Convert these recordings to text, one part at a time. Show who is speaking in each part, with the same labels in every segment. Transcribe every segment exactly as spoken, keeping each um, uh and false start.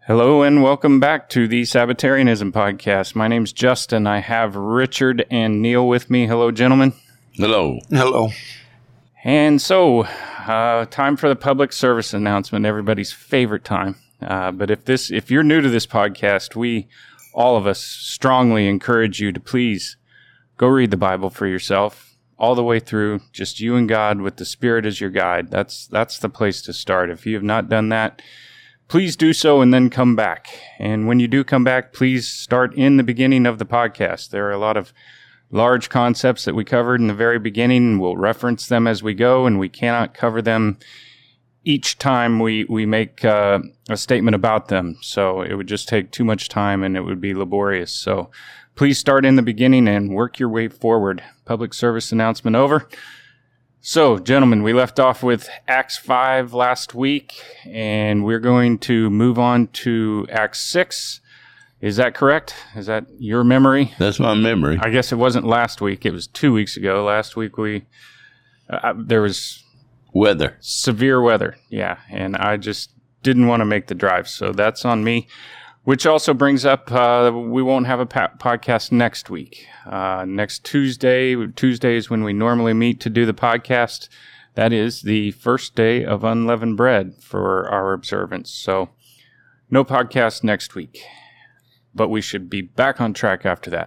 Speaker 1: Hello and welcome back to the Sabbatarianism Podcast. My name's Justin. I have Richard and Neil with me. Hello, gentlemen.
Speaker 2: Hello.
Speaker 3: Hello.
Speaker 1: And so, uh, time for the public service announcement, everybody's favorite time. Uh, but if this, if you're new to this podcast, we, all of us, strongly encourage you to please go read the Bible for yourself all the way through, just you and God with the Spirit as your guide. That's, that's the place to start. If you have not done that, please do so and then come back. And when you do come back, please start in the beginning of the podcast. There are a lot of large concepts that we covered in the very beginning, and we'll reference them as we go, and we cannot cover them each time we, we make uh, a statement about them. So it would just take too much time, and it would be laborious. So please start in the beginning and work your way forward. Public service announcement over. So, gentlemen, we left off with Acts five last week, and we're going to move on to Acts six. Is that correct? Is that your memory?
Speaker 2: That's my memory.
Speaker 1: I guess it wasn't last week. It was two weeks ago. Last week, we uh, there was
Speaker 2: weather.
Speaker 1: Severe weather, yeah, and I just didn't want to make the drive, so that's on me. Which also brings up, uh, we won't have a pa- podcast next week. Uh, next Tuesday, Tuesday is when we normally meet to do the podcast. That is the first day of unleavened bread for our observance. So no podcast next week, but we should be back on track after that.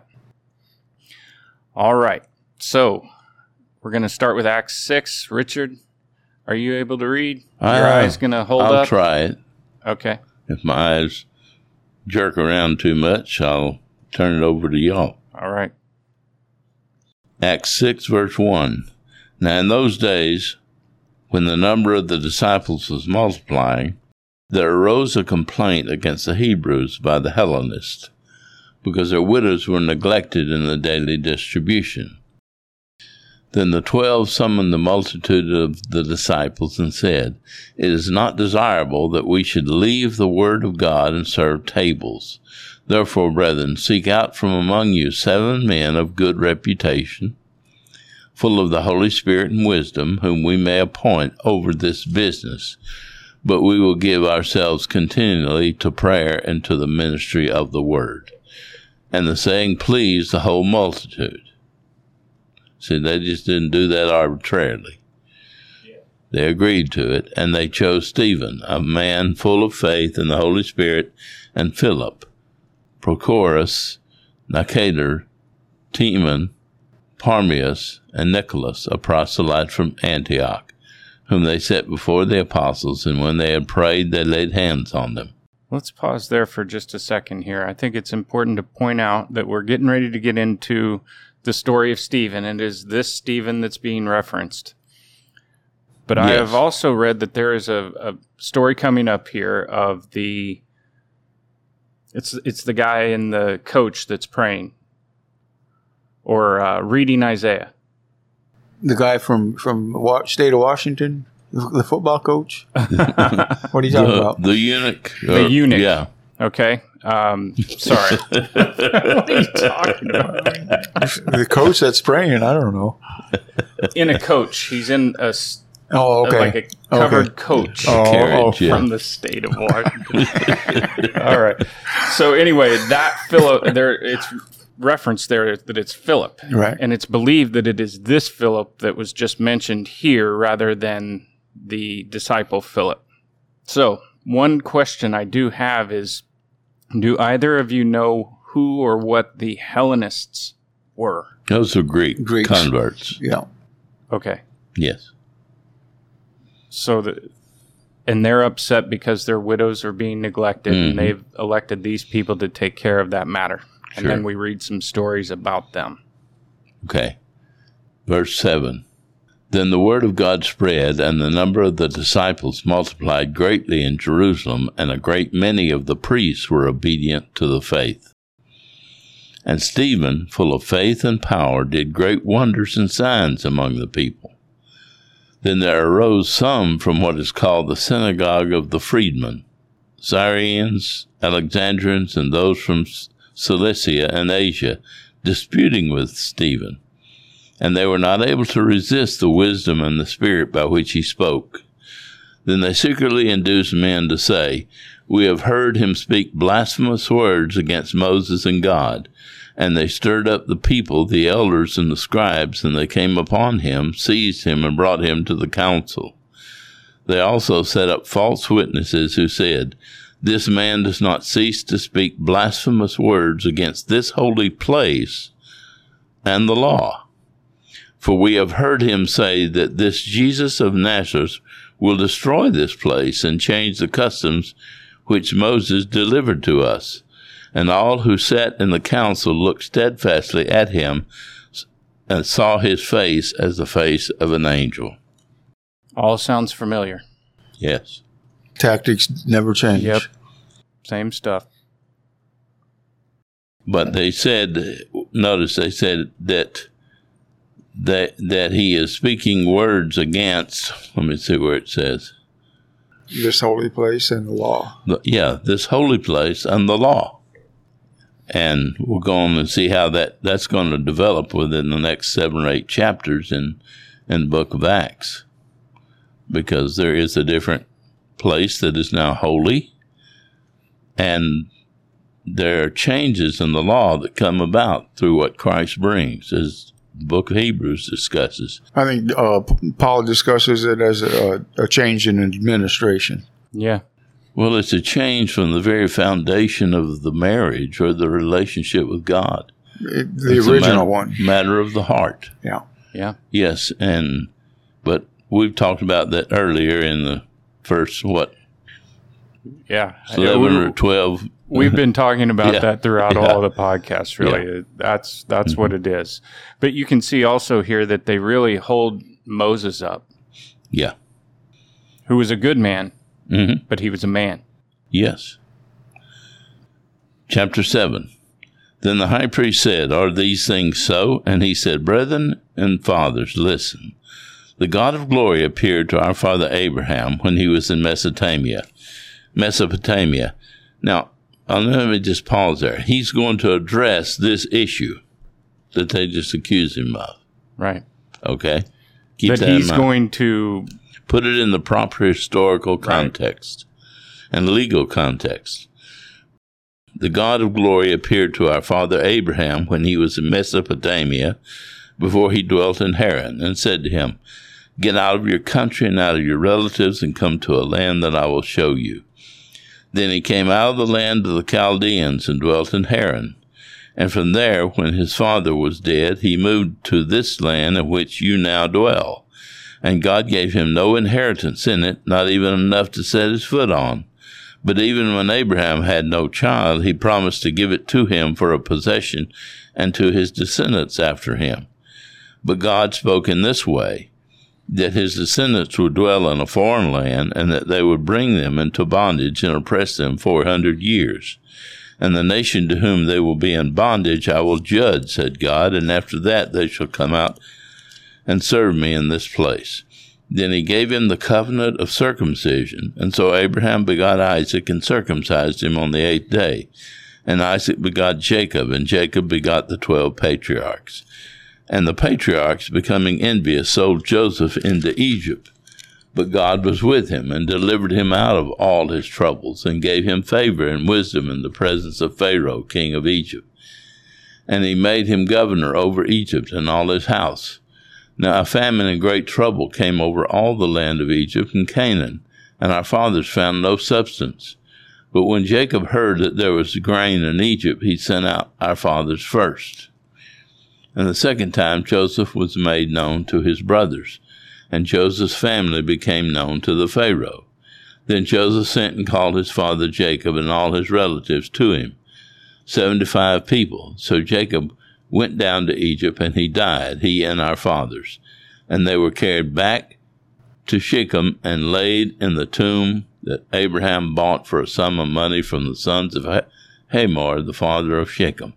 Speaker 1: All right. So we're going to start with Acts six. Richard, are you able to read? Your
Speaker 2: uh,
Speaker 1: eyes going to hold
Speaker 2: I'll
Speaker 1: up?
Speaker 2: I'll try it.
Speaker 1: Okay.
Speaker 2: If my eyes jerk around too much, I'll turn it over to y'all.
Speaker 1: All right.
Speaker 2: Acts six, verse one. Now in those days, when the number of the disciples was multiplying, there arose a complaint against the Hebrews by the Hellenists, because their widows were neglected in the daily distribution. Then the twelve summoned the multitude of the disciples and said, It is not desirable that we should leave the word of God and serve tables. Therefore, brethren, seek out from among you seven men of good reputation, full of the Holy Spirit and wisdom, whom we may appoint over this business. But we will give ourselves continually to prayer and to the ministry of the word. And the saying pleased the whole multitude. See, they just didn't do that arbitrarily. Yeah. They agreed to it, and they chose Stephen, a man full of faith in the Holy Spirit, and Philip, Prochorus, Nicanor, Timon, Parmenas, and Nicholas, a proselyte from Antioch, whom they set before the apostles, and when they had prayed, they laid hands on them.
Speaker 1: Let's pause there for just a second here. I think it's important to point out that we're getting ready to get into the story of Stephen, and it is this Stephen that's being referenced. But yes. I have also read that there is a, a story coming up here of the, it's it's the guy in the coach that's praying, or uh, reading Isaiah.
Speaker 3: The guy from, from wa- state of Washington, the football coach? What are you talking
Speaker 2: the,
Speaker 3: about?
Speaker 2: The eunuch.
Speaker 1: The
Speaker 2: or,
Speaker 1: eunuch.
Speaker 2: Yeah.
Speaker 1: Okay. Um, sorry. What are you talking about?
Speaker 3: The coach that's praying, I don't know.
Speaker 1: In a coach. He's in a,
Speaker 3: oh, okay.
Speaker 1: a, like a covered
Speaker 3: okay.
Speaker 1: coach
Speaker 3: oh,
Speaker 2: carriage,
Speaker 1: oh,
Speaker 2: yeah.
Speaker 1: from the state of Washington. All right. So anyway, that Philip, there, it's referenced there that it's Philip.
Speaker 3: Right.
Speaker 1: And it's believed that it is this Philip that was just mentioned here rather than the disciple Philip. So one question I do have is, do either of you know who or what the Hellenists were?
Speaker 2: Those are Greek
Speaker 3: Greeks.
Speaker 2: converts.
Speaker 3: Yeah.
Speaker 1: Okay.
Speaker 2: Yes.
Speaker 1: So the, and they're upset because their widows are being neglected,
Speaker 2: Mm-hmm.
Speaker 1: and they've elected these people to take care of that matter. And
Speaker 2: Sure.
Speaker 1: then we read some stories about them.
Speaker 2: Okay. Verse seven. Then the word of God spread, and the number of the disciples multiplied greatly in Jerusalem, and a great many of the priests were obedient to the faith. And Stephen, full of faith and power, did great wonders and signs among the people. Then there arose some from what is called the synagogue of the freedmen, Syrians, Alexandrians, and those from Cilicia and Asia, disputing with Stephen. And they were not able to resist the wisdom and the spirit by which he spoke. Then they secretly induced men to say, We have heard him speak blasphemous words against Moses and God. And they stirred up the people, the elders and the scribes, and they came upon him, seized him, and brought him to the council. They also set up false witnesses who said, This man does not cease to speak blasphemous words against this holy place and the law. For we have heard him say that this Jesus of Nazareth will destroy this place and change the customs which Moses delivered to us. And all who sat in the council looked steadfastly at him and saw his face as the face of an angel.
Speaker 1: All sounds familiar.
Speaker 2: Yes.
Speaker 3: Tactics never change.
Speaker 1: Yep. Same stuff.
Speaker 2: But they said, notice they said that that that he is speaking words against, let me see where it says.
Speaker 3: This holy place and the law.
Speaker 2: The, yeah, this holy place and the law. And we'll go on and see how that, that's going to develop within the next seven or eight chapters in, in the book of Acts. Because there is a different place that is now holy, and there are changes in the law that come about through what Christ brings, as the book of Hebrews discusses.
Speaker 3: I think uh, Paul discusses it as a, a change in administration.
Speaker 1: Yeah.
Speaker 2: Well, it's a change from the very foundation of the marriage or the relationship with God.
Speaker 3: It, the
Speaker 2: it's
Speaker 3: original
Speaker 2: a matter,
Speaker 3: one.
Speaker 2: Matter of the heart.
Speaker 3: Yeah.
Speaker 1: Yeah.
Speaker 2: Yes, and but we've talked about that earlier in the first, what,
Speaker 1: Yeah.
Speaker 2: eleven or twelve.
Speaker 1: We've been talking about
Speaker 2: Yeah.
Speaker 1: that throughout
Speaker 2: Yeah.
Speaker 1: all the podcasts, really.
Speaker 2: Yeah.
Speaker 1: That's that's
Speaker 2: Mm-hmm.
Speaker 1: what it is. But you can see also here that they really hold Moses up,
Speaker 2: Yeah.
Speaker 1: who was a good man,
Speaker 2: Mm-hmm.
Speaker 1: but he was a man.
Speaker 2: Yes. Chapter seven. Then the high priest said, Are these things so? And he said, Brethren and fathers, listen. The God of glory appeared to our father Abraham when he was in Mesopotamia. Mesopotamia. Now, uh, let me just pause there. He's going to address this issue that they just accused him of.
Speaker 1: Right.
Speaker 2: Okay? Keep
Speaker 1: That
Speaker 2: that in
Speaker 1: he's
Speaker 2: mind.
Speaker 1: going to,
Speaker 2: Put it in the proper historical context and legal context. The God of glory appeared to our father Abraham when he was in Mesopotamia, before he dwelt in Haran, and said to him, Get out of your country and out of your relatives and come to a land that I will show you. Then he came out of the land of the Chaldeans and dwelt in Haran. And from there, when his father was dead, he moved to this land in which you now dwell. And God gave him no inheritance in it, not even enough to set his foot on. But even when Abraham had no child, he promised to give it to him for a possession and to his descendants after him. But God spoke in this way, that his descendants would dwell in a foreign land, and that they would bring them into bondage and oppress them four hundred years. And the nation to whom they will be in bondage I will judge, said God, and after that they shall come out and serve me in this place. Then he gave him the covenant of circumcision, and so Abraham begot Isaac and circumcised him on the eighth day. And Isaac begot Jacob, and Jacob begot the twelve patriarchs. And the patriarchs, becoming envious, sold Joseph into Egypt. But God was with him, and delivered him out of all his troubles, and gave him favor and wisdom in the presence of Pharaoh, king of Egypt. And he made him governor over Egypt and all his house. Now a famine and great trouble came over all the land of Egypt and Canaan, and our fathers found no substance. But when Jacob heard that there was grain in Egypt, he sent out our fathers first. And the second time Joseph was made known to his brothers, and Joseph's family became known to the Pharaoh. Then Joseph sent and called his father Jacob and all his relatives to him, seventy-five people. So Jacob went down to Egypt, and he died, he and our fathers. And they were carried back to Shechem and laid in the tomb that Abraham bought for a sum of money from the sons of Hamor, the father of Shechem.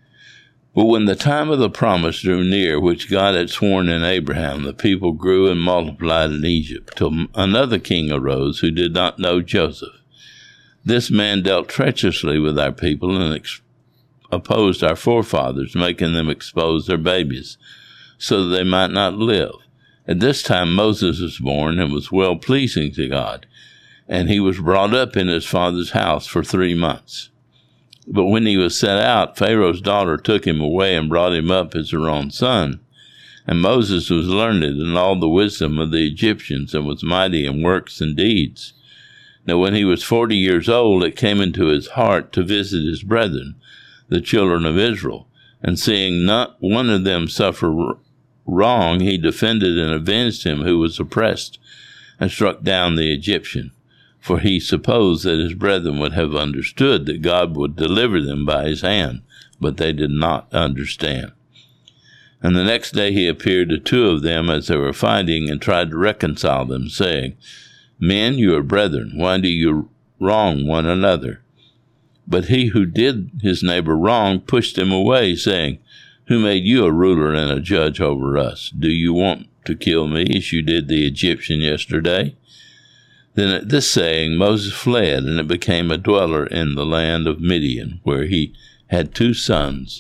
Speaker 2: But when the time of the promise drew near, which God had sworn in Abraham, the people grew and multiplied in Egypt, till another king arose who did not know Joseph. This man dealt treacherously with our people and ex- opposed our forefathers, making them expose their babies, so that they might not live. At this time Moses was born and was well-pleasing to God. and he was brought up in his father's house for three months. But when he was set out, Pharaoh's daughter took him away and brought him up as her own son. And Moses was learned in all the wisdom of the Egyptians, and was mighty in works and deeds. Now when he was forty years old, it came into his heart to visit his brethren, the children of Israel. And seeing not one of them suffer wrong, he defended and avenged him who was oppressed, and struck down the Egyptian. For he supposed that his brethren would have understood that God would deliver them by his hand, but they did not understand. And the next day he appeared to two of them as they were fighting, and tried to reconcile them, saying, Men, you are brethren, why do you wrong one another? But he who did his neighbor wrong pushed him away, saying, Who made you a ruler and a judge over us? Do you want to kill me as you did the Egyptian yesterday? Then at this saying Moses fled, and it became a dweller in the land of Midian, where he had two sons.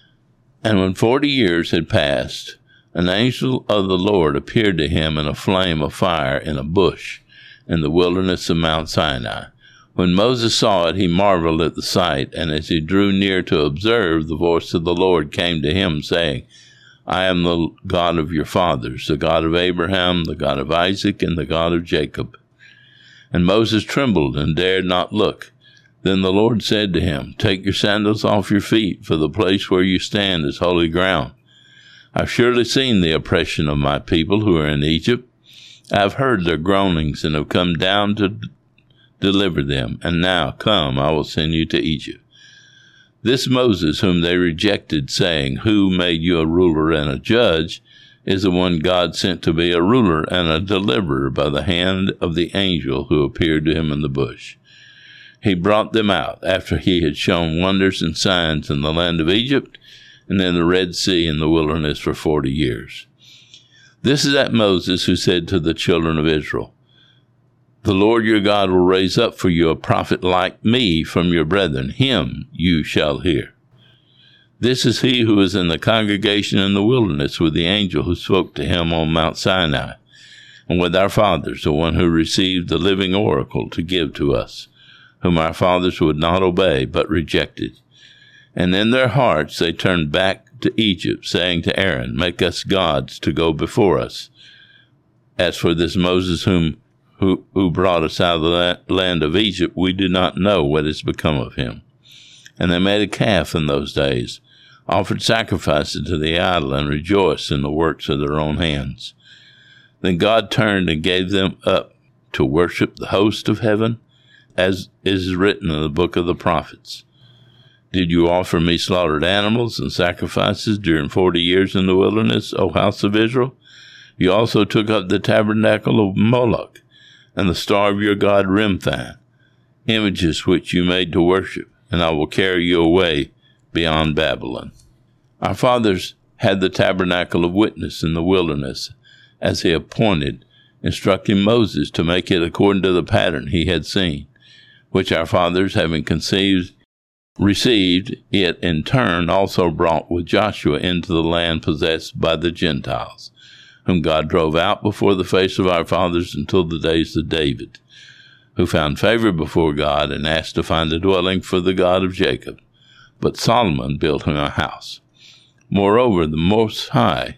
Speaker 2: And when forty years had passed, an angel of the Lord appeared to him in a flame of fire in a bush in the wilderness of Mount Sinai. When Moses saw it, he marveled at the sight, and as he drew near to observe, the voice of the Lord came to him, saying, I am the God of your fathers, the God of Abraham, the God of Isaac, and the God of Jacob. And Moses trembled and dared not look. Then the Lord said to him, Take your sandals off your feet, for the place where you stand is holy ground. I've surely seen the oppression of my people who are in Egypt. I have heard their groanings and have come down to d- deliver them. And now, come, I will send you to Egypt. This Moses, whom they rejected, saying, Who made you a ruler and a judge, is the one God sent to be a ruler and a deliverer by the hand of the angel who appeared to him in the bush. He brought them out after he had shown wonders and signs in the land of Egypt and in the Red Sea and the wilderness for forty years. This is that Moses who said to the children of Israel, The Lord your God will raise up for you a prophet like me from your brethren. Him you shall hear. This is he who was in the congregation in the wilderness with the angel who spoke to him on Mount Sinai, and with our fathers, the one who received the living oracle to give to us, whom our fathers would not obey, but rejected. And in their hearts they turned back to Egypt, saying to Aaron, Make us gods to go before us. As for this Moses whom who, who brought us out of the land of Egypt, we do not know what has become of him. And they made a calf in those days, offered sacrifices to the idol, and rejoiced in the works of their own hands. Then God turned and gave them up to worship the host of heaven, as is written in the book of the prophets. Did you offer me slaughtered animals and sacrifices during forty years in the wilderness, O house of Israel? You also took up the tabernacle of Moloch and the star of your god Remphan, images which you made to worship, and I will carry you away beyond Babylon. Our fathers had the tabernacle of witness in the wilderness, as he appointed, instructing Moses to make it according to the pattern he had seen, which our fathers, having conceived, received it in turn, also brought with Joshua into the land possessed by the Gentiles, whom God drove out before the face of our fathers until the days of David, who found favor before God and asked to find a dwelling for the God of Jacob. But Solomon built him a house. Moreover, the Most High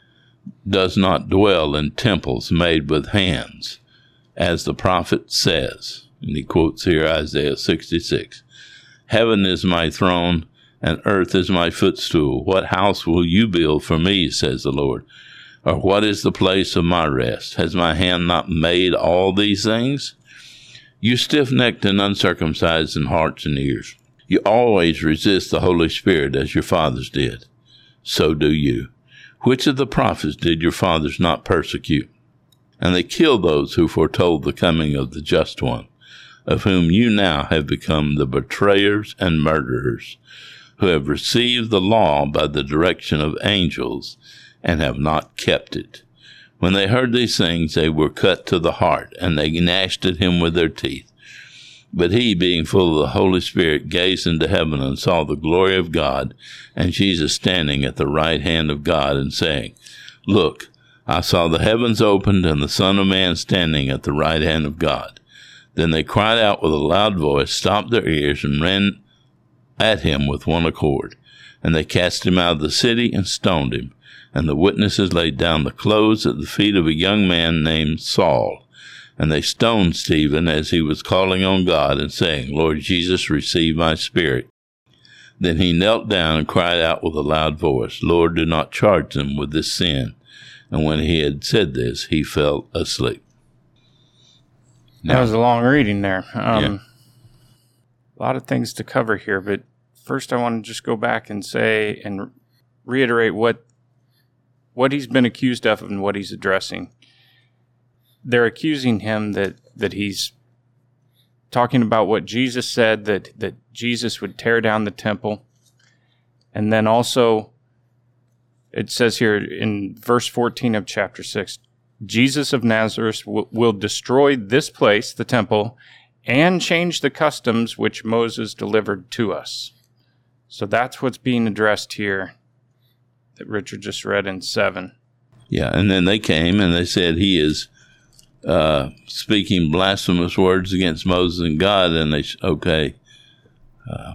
Speaker 2: does not dwell in temples made with hands, as the prophet says. And he quotes here Isaiah sixty-six. Heaven is my throne, and earth is my footstool. What house will you build for me, says the Lord? Or what is the place of my rest? Has my hand not made all these things? You stiff-necked and uncircumcised in hearts and ears, you always resist the Holy Spirit as your fathers did. So do you. Which of the prophets did your fathers not persecute? And they killed those who foretold the coming of the Just One, of whom you now have become the betrayers and murderers, who have received the law by the direction of angels and have not kept it. When they heard these things, they were cut to the heart, and they gnashed at him with their teeth. But he, being full of the Holy Spirit, gazed into heaven and saw the glory of God, and Jesus standing at the right hand of God, and saying, Look, I saw the heavens opened, and the Son of Man standing at the right hand of God. Then they cried out with a loud voice, stopped their ears, and ran at him with one accord. And they cast him out of the city and stoned him. And the witnesses laid down the clothes at the feet of a young man named Saul. And they stoned Stephen as he was calling on God and saying, Lord Jesus, receive my spirit. Then he knelt down and cried out with a loud voice, Lord, do not charge them with this sin. And when he had said this, he fell asleep.
Speaker 1: Now, that was a long reading there. Um,
Speaker 2: yeah.
Speaker 1: A lot of things to cover here, but first I want to just go back and say and reiterate what what he's been accused of and what he's addressing. They're accusing him that, that he's talking about what Jesus said, that, that Jesus would tear down the temple. And then also, it says here in verse fourteen of chapter six, Jesus of Nazareth w- will destroy this place, the temple, and change the customs which Moses delivered to us. So that's what's being addressed here that Richard just read in seven.
Speaker 2: Yeah, and then they came and they said he is uh, speaking blasphemous words against Moses and God, and they okay. Uh,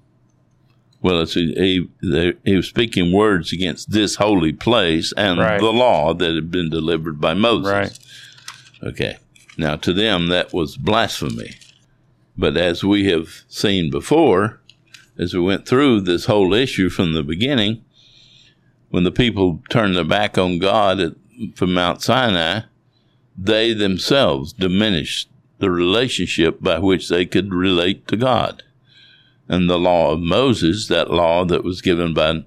Speaker 2: well, it's, he, they, he was speaking words against this holy place and
Speaker 1: right.
Speaker 2: the law that had been delivered by Moses.
Speaker 1: Right.
Speaker 2: Okay. Now, to them, that was blasphemy. But as we have seen before, as we went through this whole issue from the beginning, when the people turned their back on God at, from Mount Sinai, they themselves diminished the relationship by which they could relate to God. And the law of Moses, that law that was given by,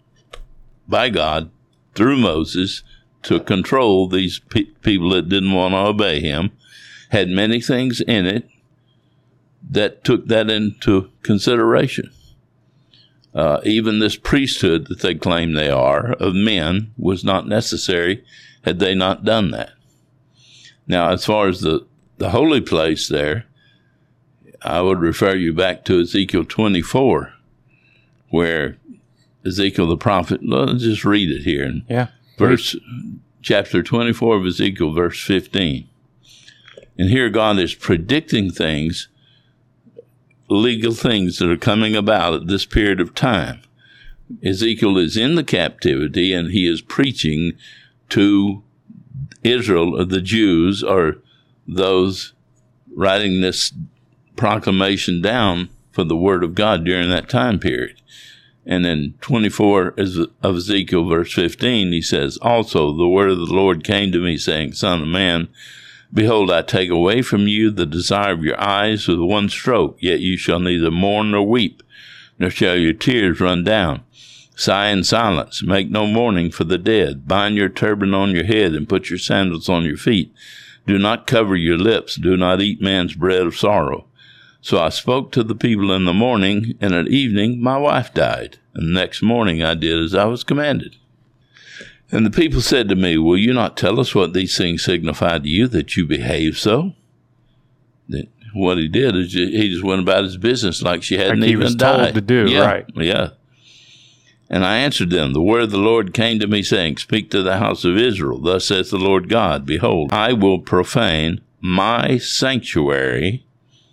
Speaker 2: by God through Moses to control these pe- people that didn't want to obey him, had many things in it that took that into consideration. Uh, even this priesthood that they claim they are of men was not necessary had they not done that. Now, as far as the, the holy place there, I would refer you back to Ezekiel twenty-four, where Ezekiel the prophet, let's just read it here. In
Speaker 1: yeah.
Speaker 2: Verse, chapter twenty-four of Ezekiel, verse fifteen. And here God is predicting things, legal things that are coming about at this period of time. Ezekiel is in the captivity, and he is preaching to Israel, or the Jews, or those writing this proclamation down for the word of God during that time period. And in twenty-four of Ezekiel, verse fifteen, he says, Also the word of the Lord came to me, saying, Son of man, behold, I take away from you the desire of your eyes with one stroke, yet you shall neither mourn nor weep, nor shall your tears run down. Sigh in silence, make no mourning for the dead. Bind your turban on your head, and put your sandals on your feet. Do not cover your lips, do not eat man's bread of sorrow. So I spoke to the people in the morning, and at evening my wife died. And the next morning I did as I was commanded. And the people said to me, Will you not tell us what these things signify to you, that you behave so? That what he did is he just went about his business like she hadn't
Speaker 1: like
Speaker 2: even
Speaker 1: he was
Speaker 2: died.
Speaker 1: told to do,
Speaker 2: yeah,
Speaker 1: right.
Speaker 2: Yeah. And I answered them, The word of the Lord came to me, saying, Speak to the house of Israel. Thus saith the Lord God, Behold, I will profane my sanctuary,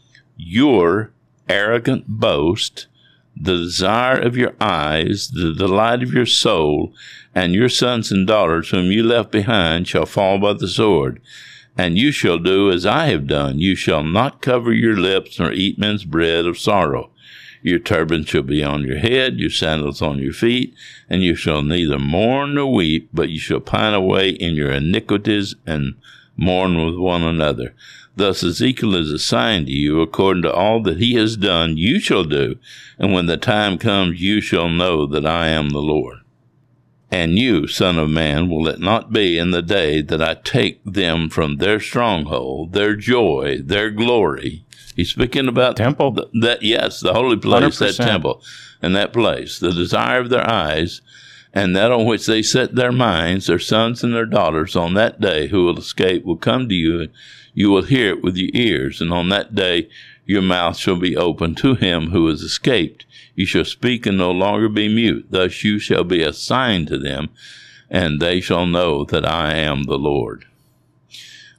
Speaker 2: your arrogant boast, the desire of your eyes, the delight of your soul, and your sons and daughters whom you left behind shall fall by the sword. And you shall do as I have done. You shall not cover your lips, nor eat men's bread of sorrow. Your turban shall be on your head, your sandals on your feet, and you shall neither mourn nor weep, but you shall pine away in your iniquities and mourn with one another. Thus Ezekiel is assigned to you according to all that he has done, you shall do, and when the time comes, you shall know that I am the Lord. And you, son of man, will it not be in the day that I take them from their stronghold, their joy, their glory. He's speaking about
Speaker 1: temple.
Speaker 2: Th- that, yes, the holy place, one hundred percent. That temple, and that place, the desire of their eyes, and that on which they set their minds, their sons and their daughters, on that day who will escape will come to you, and you will hear it with your ears, and on that day your mouth shall be open to him who has escaped. You shall speak and no longer be mute. Thus you shall be a sign to them, and they shall know that I am the Lord.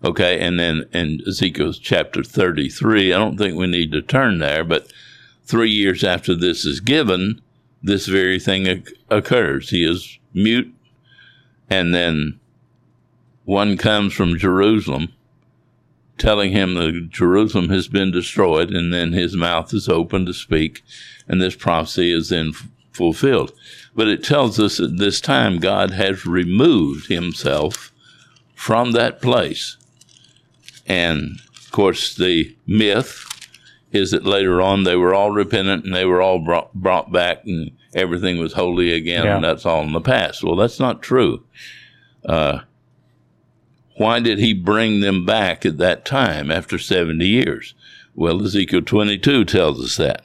Speaker 2: Okay, and then in Ezekiel chapter thirty-three, I don't think we need to turn there, but three years after this is given, this very thing occurs. He is mute, and then one comes from Jerusalem telling him that Jerusalem has been destroyed, and then his mouth is open to speak, and this prophecy is then f- fulfilled. But it tells us at this time God has removed himself from that place. And, of course, the myth is that later on they were all repentant and they were all brought, brought back and everything was holy again, yeah. and that's all in the past. Well, that's not true. Uh, why did he bring them back at that time after seventy years? Well, Ezekiel twenty-two tells us that.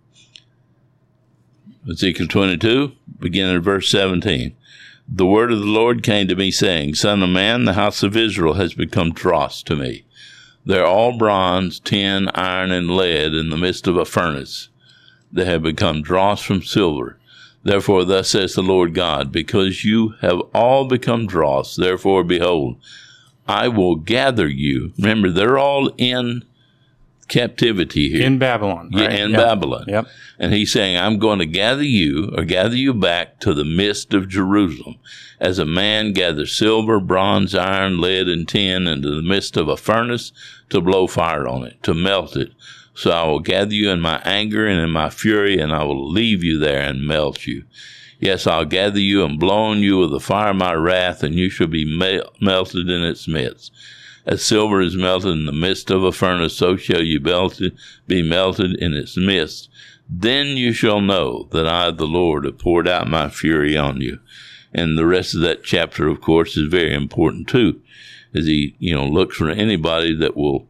Speaker 2: Ezekiel twenty-two, beginning at verse seventeen. The word of the Lord came to me, saying, Son of man, the house of Israel has become dross to me. They're all bronze, tin, iron, and lead in the midst of a furnace. They have become dross from silver. Therefore, thus says the Lord God, because you have all become dross, therefore, behold, I will gather you. Remember, they're all in captivity here.
Speaker 1: In Babylon. Right?
Speaker 2: Yeah, in
Speaker 1: yep.
Speaker 2: Babylon.
Speaker 1: Yep.
Speaker 2: And he's saying, I'm going to gather you, or gather you back to the midst of Jerusalem, as a man gathers silver, bronze, iron, lead, and tin into the midst of a furnace to blow fire on it, to melt it. So I will gather you in my anger and in my fury, and I will leave you there and melt you. Yes, I'll gather you and blow on you with the fire of my wrath, and you shall be mel- melted in its midst. As silver is melted in the midst of a furnace, so shall you melted, be melted in its midst. Then you shall know that I, the Lord, have poured out my fury on you. And the rest of that chapter, of course, is very important too, as he, you know, looks for anybody that will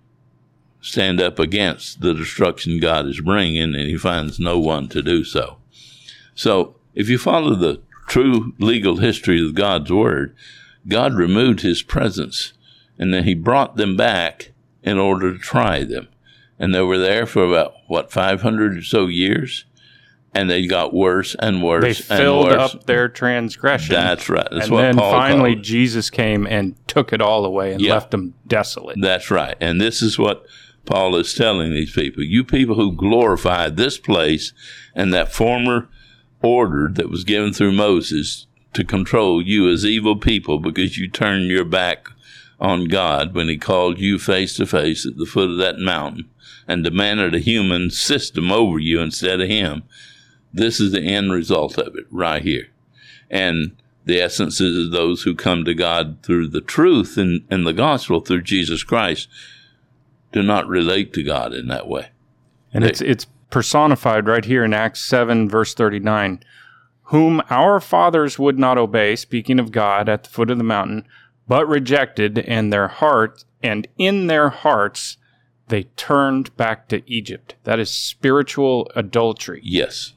Speaker 2: stand up against the destruction God is bringing, and he finds no one to do so. So, if you follow the true legal history of God's Word, God removed his presence, and then he brought them back in order to try them. And they were there for about, what, five hundred or so years? And they got worse and worse
Speaker 1: they
Speaker 2: and
Speaker 1: filled
Speaker 2: worse.
Speaker 1: up their transgression.
Speaker 2: That's right. That's
Speaker 1: and
Speaker 2: what
Speaker 1: then
Speaker 2: Paul
Speaker 1: finally
Speaker 2: called.
Speaker 1: Jesus came and took it all away and
Speaker 2: Yeah.
Speaker 1: left them desolate.
Speaker 2: That's right. And this is what Paul is telling these people. You people who glorify this place and that former order that was given through Moses to control you as evil people because you turned your back on God when he called you face to face at the foot of that mountain and demanded a human system over you instead of him. This is the end result of it right here. And the essence is those who come to God through the truth and, and the gospel through Jesus Christ do not relate to God in that way.
Speaker 1: And
Speaker 2: they,
Speaker 1: it's it's personified right here in Acts seven, verse thirty-nine, whom our fathers would not obey, speaking of God at the foot of the mountain, but rejected, and their heart, and in their hearts they turned back to Egypt. That is spiritual adultery.
Speaker 2: Yes.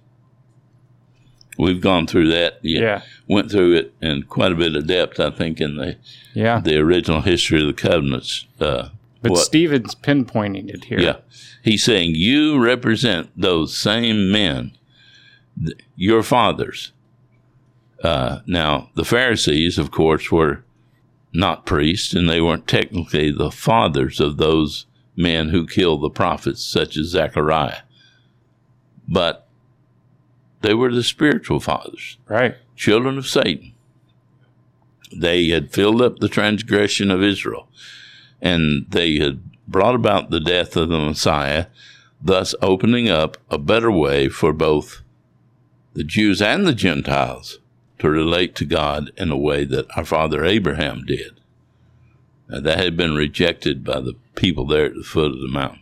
Speaker 2: We've gone through that. Yeah.
Speaker 1: yeah.
Speaker 2: Went through it in quite a bit of depth, I think, in the
Speaker 1: yeah.
Speaker 2: the original history of the covenants. Uh,
Speaker 1: but
Speaker 2: what,
Speaker 1: Stephen's pinpointing it here.
Speaker 2: Yeah. He's saying, you represent those same men, th- your fathers. Uh, now, the Pharisees, of course, were not priests, and they weren't technically the fathers of those men who killed the prophets, such as Zechariah. But they were the spiritual fathers.
Speaker 1: Right.
Speaker 2: Children of Satan. They had filled up the transgression of Israel, and they had brought about the death of the Messiah, thus opening up a better way for both the Jews and the Gentiles to relate to God in a way that our father Abraham did. Now, that had been rejected by the people there at the foot of the mountain.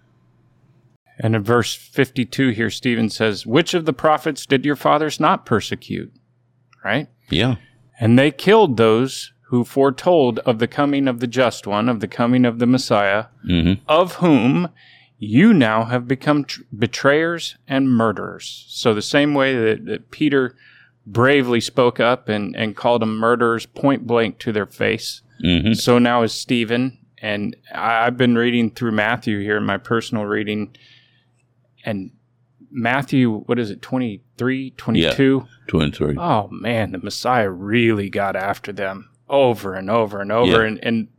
Speaker 1: And in verse fifty-two here, Stephen says, which of the prophets did your fathers not persecute? Right?
Speaker 2: Yeah.
Speaker 1: And they killed those who foretold of the coming of the just one, of the coming of the Messiah,
Speaker 2: mm-hmm.
Speaker 1: of whom you now have become tr- betrayers and murderers. So the same way that, that Peter bravely spoke up and, and called them murderers point blank to their face,
Speaker 2: mm-hmm.
Speaker 1: so now is Stephen. And I, I've been reading through Matthew here in my personal reading, and Matthew, what is it, twenty-three, twenty-two?
Speaker 2: Yeah, twenty-three.
Speaker 1: Oh, man, the Messiah really got after them over and over and over.
Speaker 2: Yeah.
Speaker 1: And, and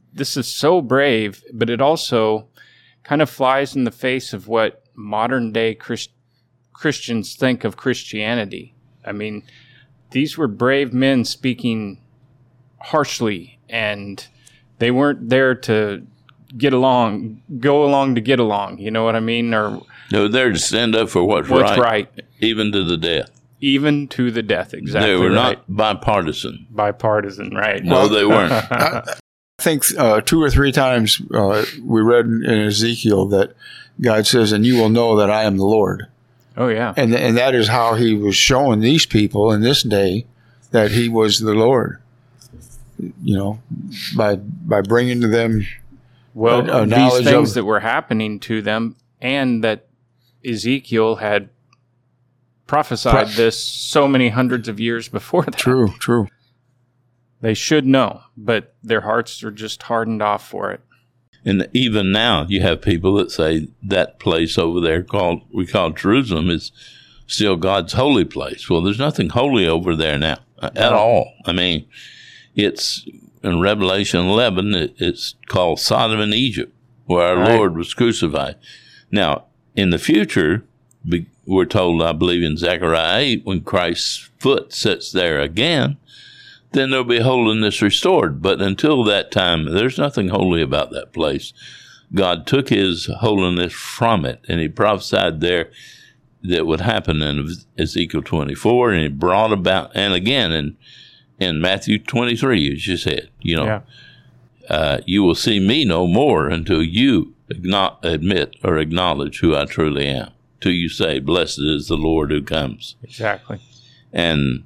Speaker 1: this is so brave, but it also kind of flies in the face of what modern day Christ- Christians think of Christianity. I mean, these were brave men speaking harshly, and they weren't there to get along, go along to get along. You know what I mean? Or
Speaker 2: They were there to stand up for what's,
Speaker 1: what's
Speaker 2: right,
Speaker 1: right,
Speaker 2: even to the death.
Speaker 1: even to the death. Exactly.
Speaker 2: They were
Speaker 1: right.
Speaker 2: not bipartisan.
Speaker 1: Bipartisan, right?
Speaker 2: No, they weren't.
Speaker 3: I think uh, two or three times uh, we read in Ezekiel that God says, "And you will know that I am the Lord."
Speaker 1: Oh yeah,
Speaker 3: And and that is how he was showing these people in this day that he was the Lord. You know, by by bringing to them
Speaker 1: well,
Speaker 3: a, a
Speaker 1: these
Speaker 3: knowledge
Speaker 1: things
Speaker 3: of,
Speaker 1: that were happening to them, and that Ezekiel had prophesied
Speaker 3: Pro-
Speaker 1: this so many hundreds of years before that.
Speaker 3: True, true.
Speaker 1: They should know, but their hearts are just hardened off for it.
Speaker 2: And even now, you have people that say that place over there called we call Jerusalem is still God's holy place. Well, there's nothing holy over there now uh, at all. I mean, it's in Revelation eleven. It, it's called Sodom and Egypt, where our
Speaker 1: Right.
Speaker 2: Lord was crucified. Now, in the future, be, we're told, I believe, in Zechariah eight, when Christ's foot sits there again, then there'll be holiness restored. But until that time, there's nothing holy about that place. God took his holiness from it, and he prophesied there that would happen in Ezekiel twenty-four, and he brought about, and again in, in Matthew twenty-three, as you said, you know,
Speaker 1: Yeah.
Speaker 2: uh, you will see me no more until you agno- admit or acknowledge who I truly am, till you say, blessed is the Lord who comes.
Speaker 1: Exactly.
Speaker 2: And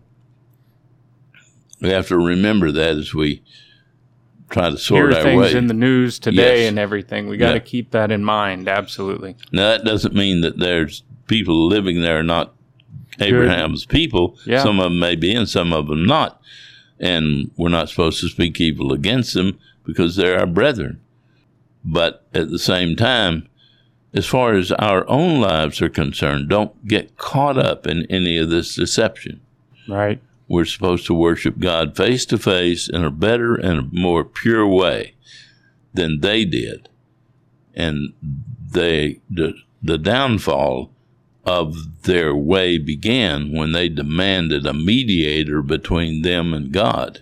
Speaker 2: we have to remember that as we try to sort
Speaker 1: Hear
Speaker 2: our
Speaker 1: things
Speaker 2: way.
Speaker 1: in the news today
Speaker 2: Yes.
Speaker 1: and everything. We got to
Speaker 2: Yeah.
Speaker 1: keep that in mind. Absolutely.
Speaker 2: Now, that doesn't mean that there's people living there not Abraham's people.
Speaker 1: Yeah.
Speaker 2: Some of them may be and some of them not. And we're not supposed to speak evil against them because they're our brethren. But at the same time, as far as our own lives are concerned, don't get caught up in any of this deception.
Speaker 1: Right.
Speaker 2: We're supposed to worship God face to face in a better and a more pure way than they did. And they the, the downfall of their way began when they demanded a mediator between them and God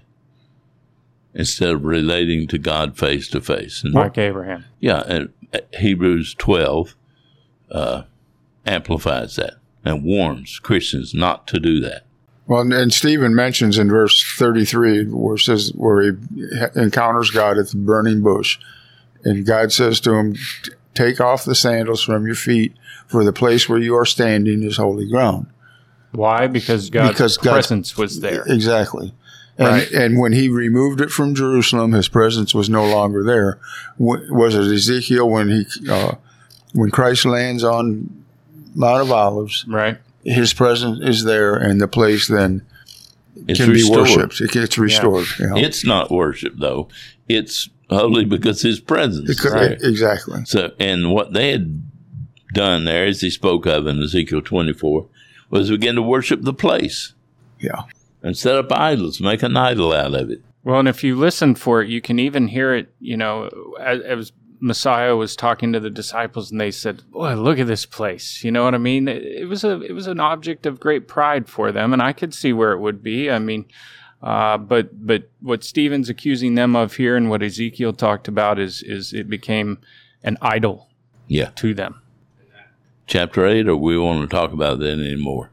Speaker 2: instead of relating to God face to face. And
Speaker 1: Like Abraham.
Speaker 2: yeah, and Hebrews twelve uh, amplifies that and warns Christians not to do that.
Speaker 3: Well, and Stephen mentions in verse thirty-three where it says where he encounters God at the burning bush, and God says to him, "Take off the sandals from your feet, for the place where you are standing is holy ground."
Speaker 1: Why? Because God's
Speaker 3: Because God's-
Speaker 1: presence was there.
Speaker 3: Exactly. And,
Speaker 1: Right.
Speaker 3: and when he removed it from Jerusalem, his presence was no longer there. W- Was it Ezekiel when he, uh, when Christ lands on Mount of Olives?
Speaker 1: Right.
Speaker 3: His presence is there, and the place then
Speaker 2: It's
Speaker 3: can
Speaker 2: restored.
Speaker 3: be worshipped. It gets restored. you know.
Speaker 2: It's not worship, though. It's holy because his presence
Speaker 3: It
Speaker 2: is
Speaker 3: could-
Speaker 2: there.
Speaker 3: Exactly.
Speaker 2: So, and what they had done there, as he spoke of in Ezekiel twenty-four, was begin to worship the place
Speaker 3: Yeah.
Speaker 2: and set up idols, make an idol out of it.
Speaker 1: Well, and if you listen for it, you can even hear it, you know, as, as Messiah was talking to the disciples and they said, "Boy, look at this place." You know what I mean? It, it was a it was an object of great pride for them, and I could see where it would be. I mean, uh, but but what Stephen's accusing them of here and what Ezekiel talked about is is it became an idol
Speaker 2: Yeah.
Speaker 1: to them.
Speaker 2: Chapter eight, or we want to talk about that anymore?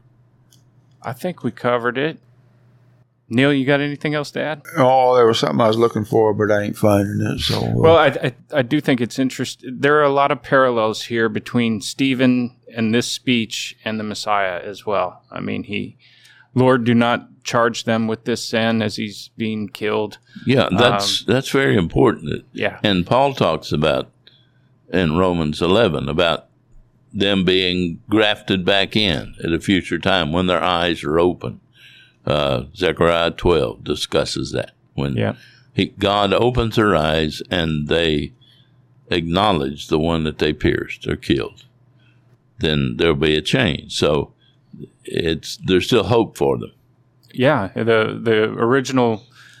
Speaker 1: I think we covered it. Neil, you got anything else to add?
Speaker 3: Oh, there was something I was looking for, but I ain't finding it. So, uh,
Speaker 1: Well, I, I, I do think it's interesting. There are a lot of parallels here between Stephen and this speech and the Messiah as well. I mean, he, Lord, do not charge them with this sin as he's being killed.
Speaker 2: Yeah, that's that's very important.
Speaker 1: Yeah.
Speaker 2: And Paul talks about in Romans eleven about them being grafted back in at a future time when their eyes are open. Uh, Zechariah twelve discusses that when
Speaker 1: Yeah.
Speaker 2: he, God opens their eyes and they acknowledge the one that they pierced or killed, then there'll be a change. So it's there's still hope for them.
Speaker 1: Yeah. The, the original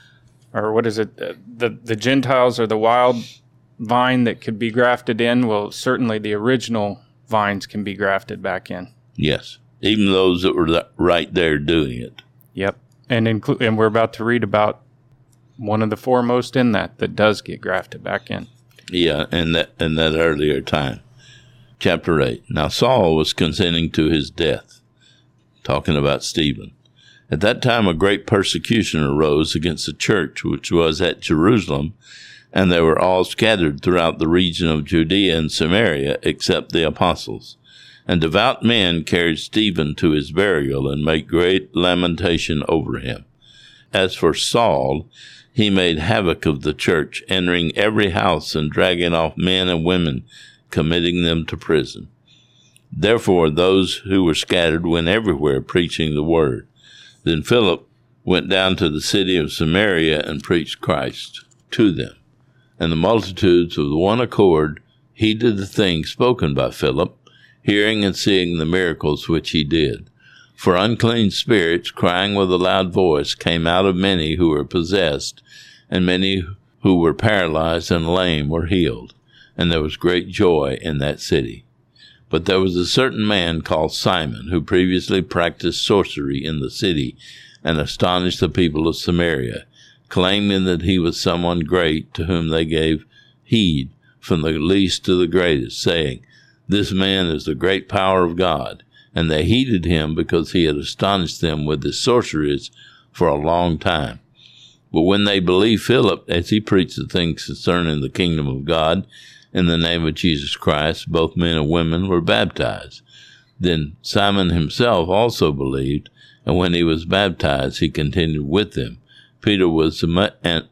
Speaker 1: or what is it? The the Gentiles are the wild vine that could be grafted in. Well, certainly the original vines can be grafted back in.
Speaker 2: Yes, even those that were right there doing it.
Speaker 1: Yep, and include, and we're about to read about one of the foremost in that that does get grafted back in.
Speaker 2: Yeah, in that in that earlier time. Chapter eight. Now Saul was consenting to his death, talking about Stephen. At that time a great persecution arose against the church which was at Jerusalem, and they were all scattered throughout the region of Judea and Samaria, except the apostles. And devout men carried Stephen to his burial, and made great lamentation over him. As for Saul, he made havoc of the church, entering every house and dragging off men and women, committing them to prison. Therefore those who were scattered went everywhere preaching the word. Then Philip went down to the city of Samaria and preached Christ to them. And the multitudes of the one accord heeded the things spoken by Philip, hearing and seeing the miracles which he did. For unclean spirits, crying with a loud voice, came out of many who were possessed, and many who were paralyzed and lame were healed. And there was great joy in that city. But there was a certain man called Simon, who previously practiced sorcery in the city, and astonished the people of Samaria, claiming that he was someone great, to whom they gave heed, from the least to the greatest, saying, This man is the great power of God. And they heeded him, because he had astonished them with his sorceries for a long time. But when they believed Philip, as he preached the things concerning the kingdom of God, in the name of Jesus Christ, both men and women were baptized. Then Simon himself also believed, and when he was baptized, he continued with them. Peter was ama- and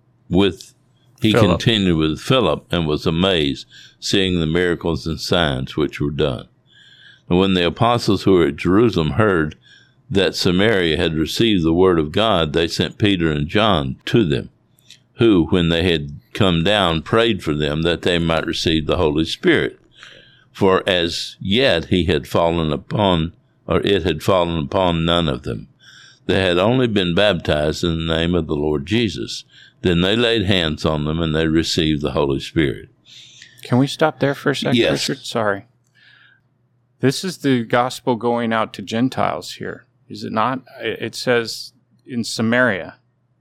Speaker 2: with he
Speaker 1: Philip.
Speaker 2: continued with Philip, and was amazed, seeing the miracles and signs which were done. And when the apostles who were at Jerusalem heard that Samaria had received the word of God, they sent Peter and John to them, who, when they had come down, prayed for them that they might receive the Holy Spirit. For as yet he had fallen upon, or it had fallen upon none of them. They had only been baptized in the name of the Lord Jesus. Then they laid hands on them, and they received the Holy Spirit.
Speaker 1: Can we stop there for a second,
Speaker 2: Yes.
Speaker 1: Richard? Sorry. This is the gospel going out to Gentiles here, is it not? It says in Samaria.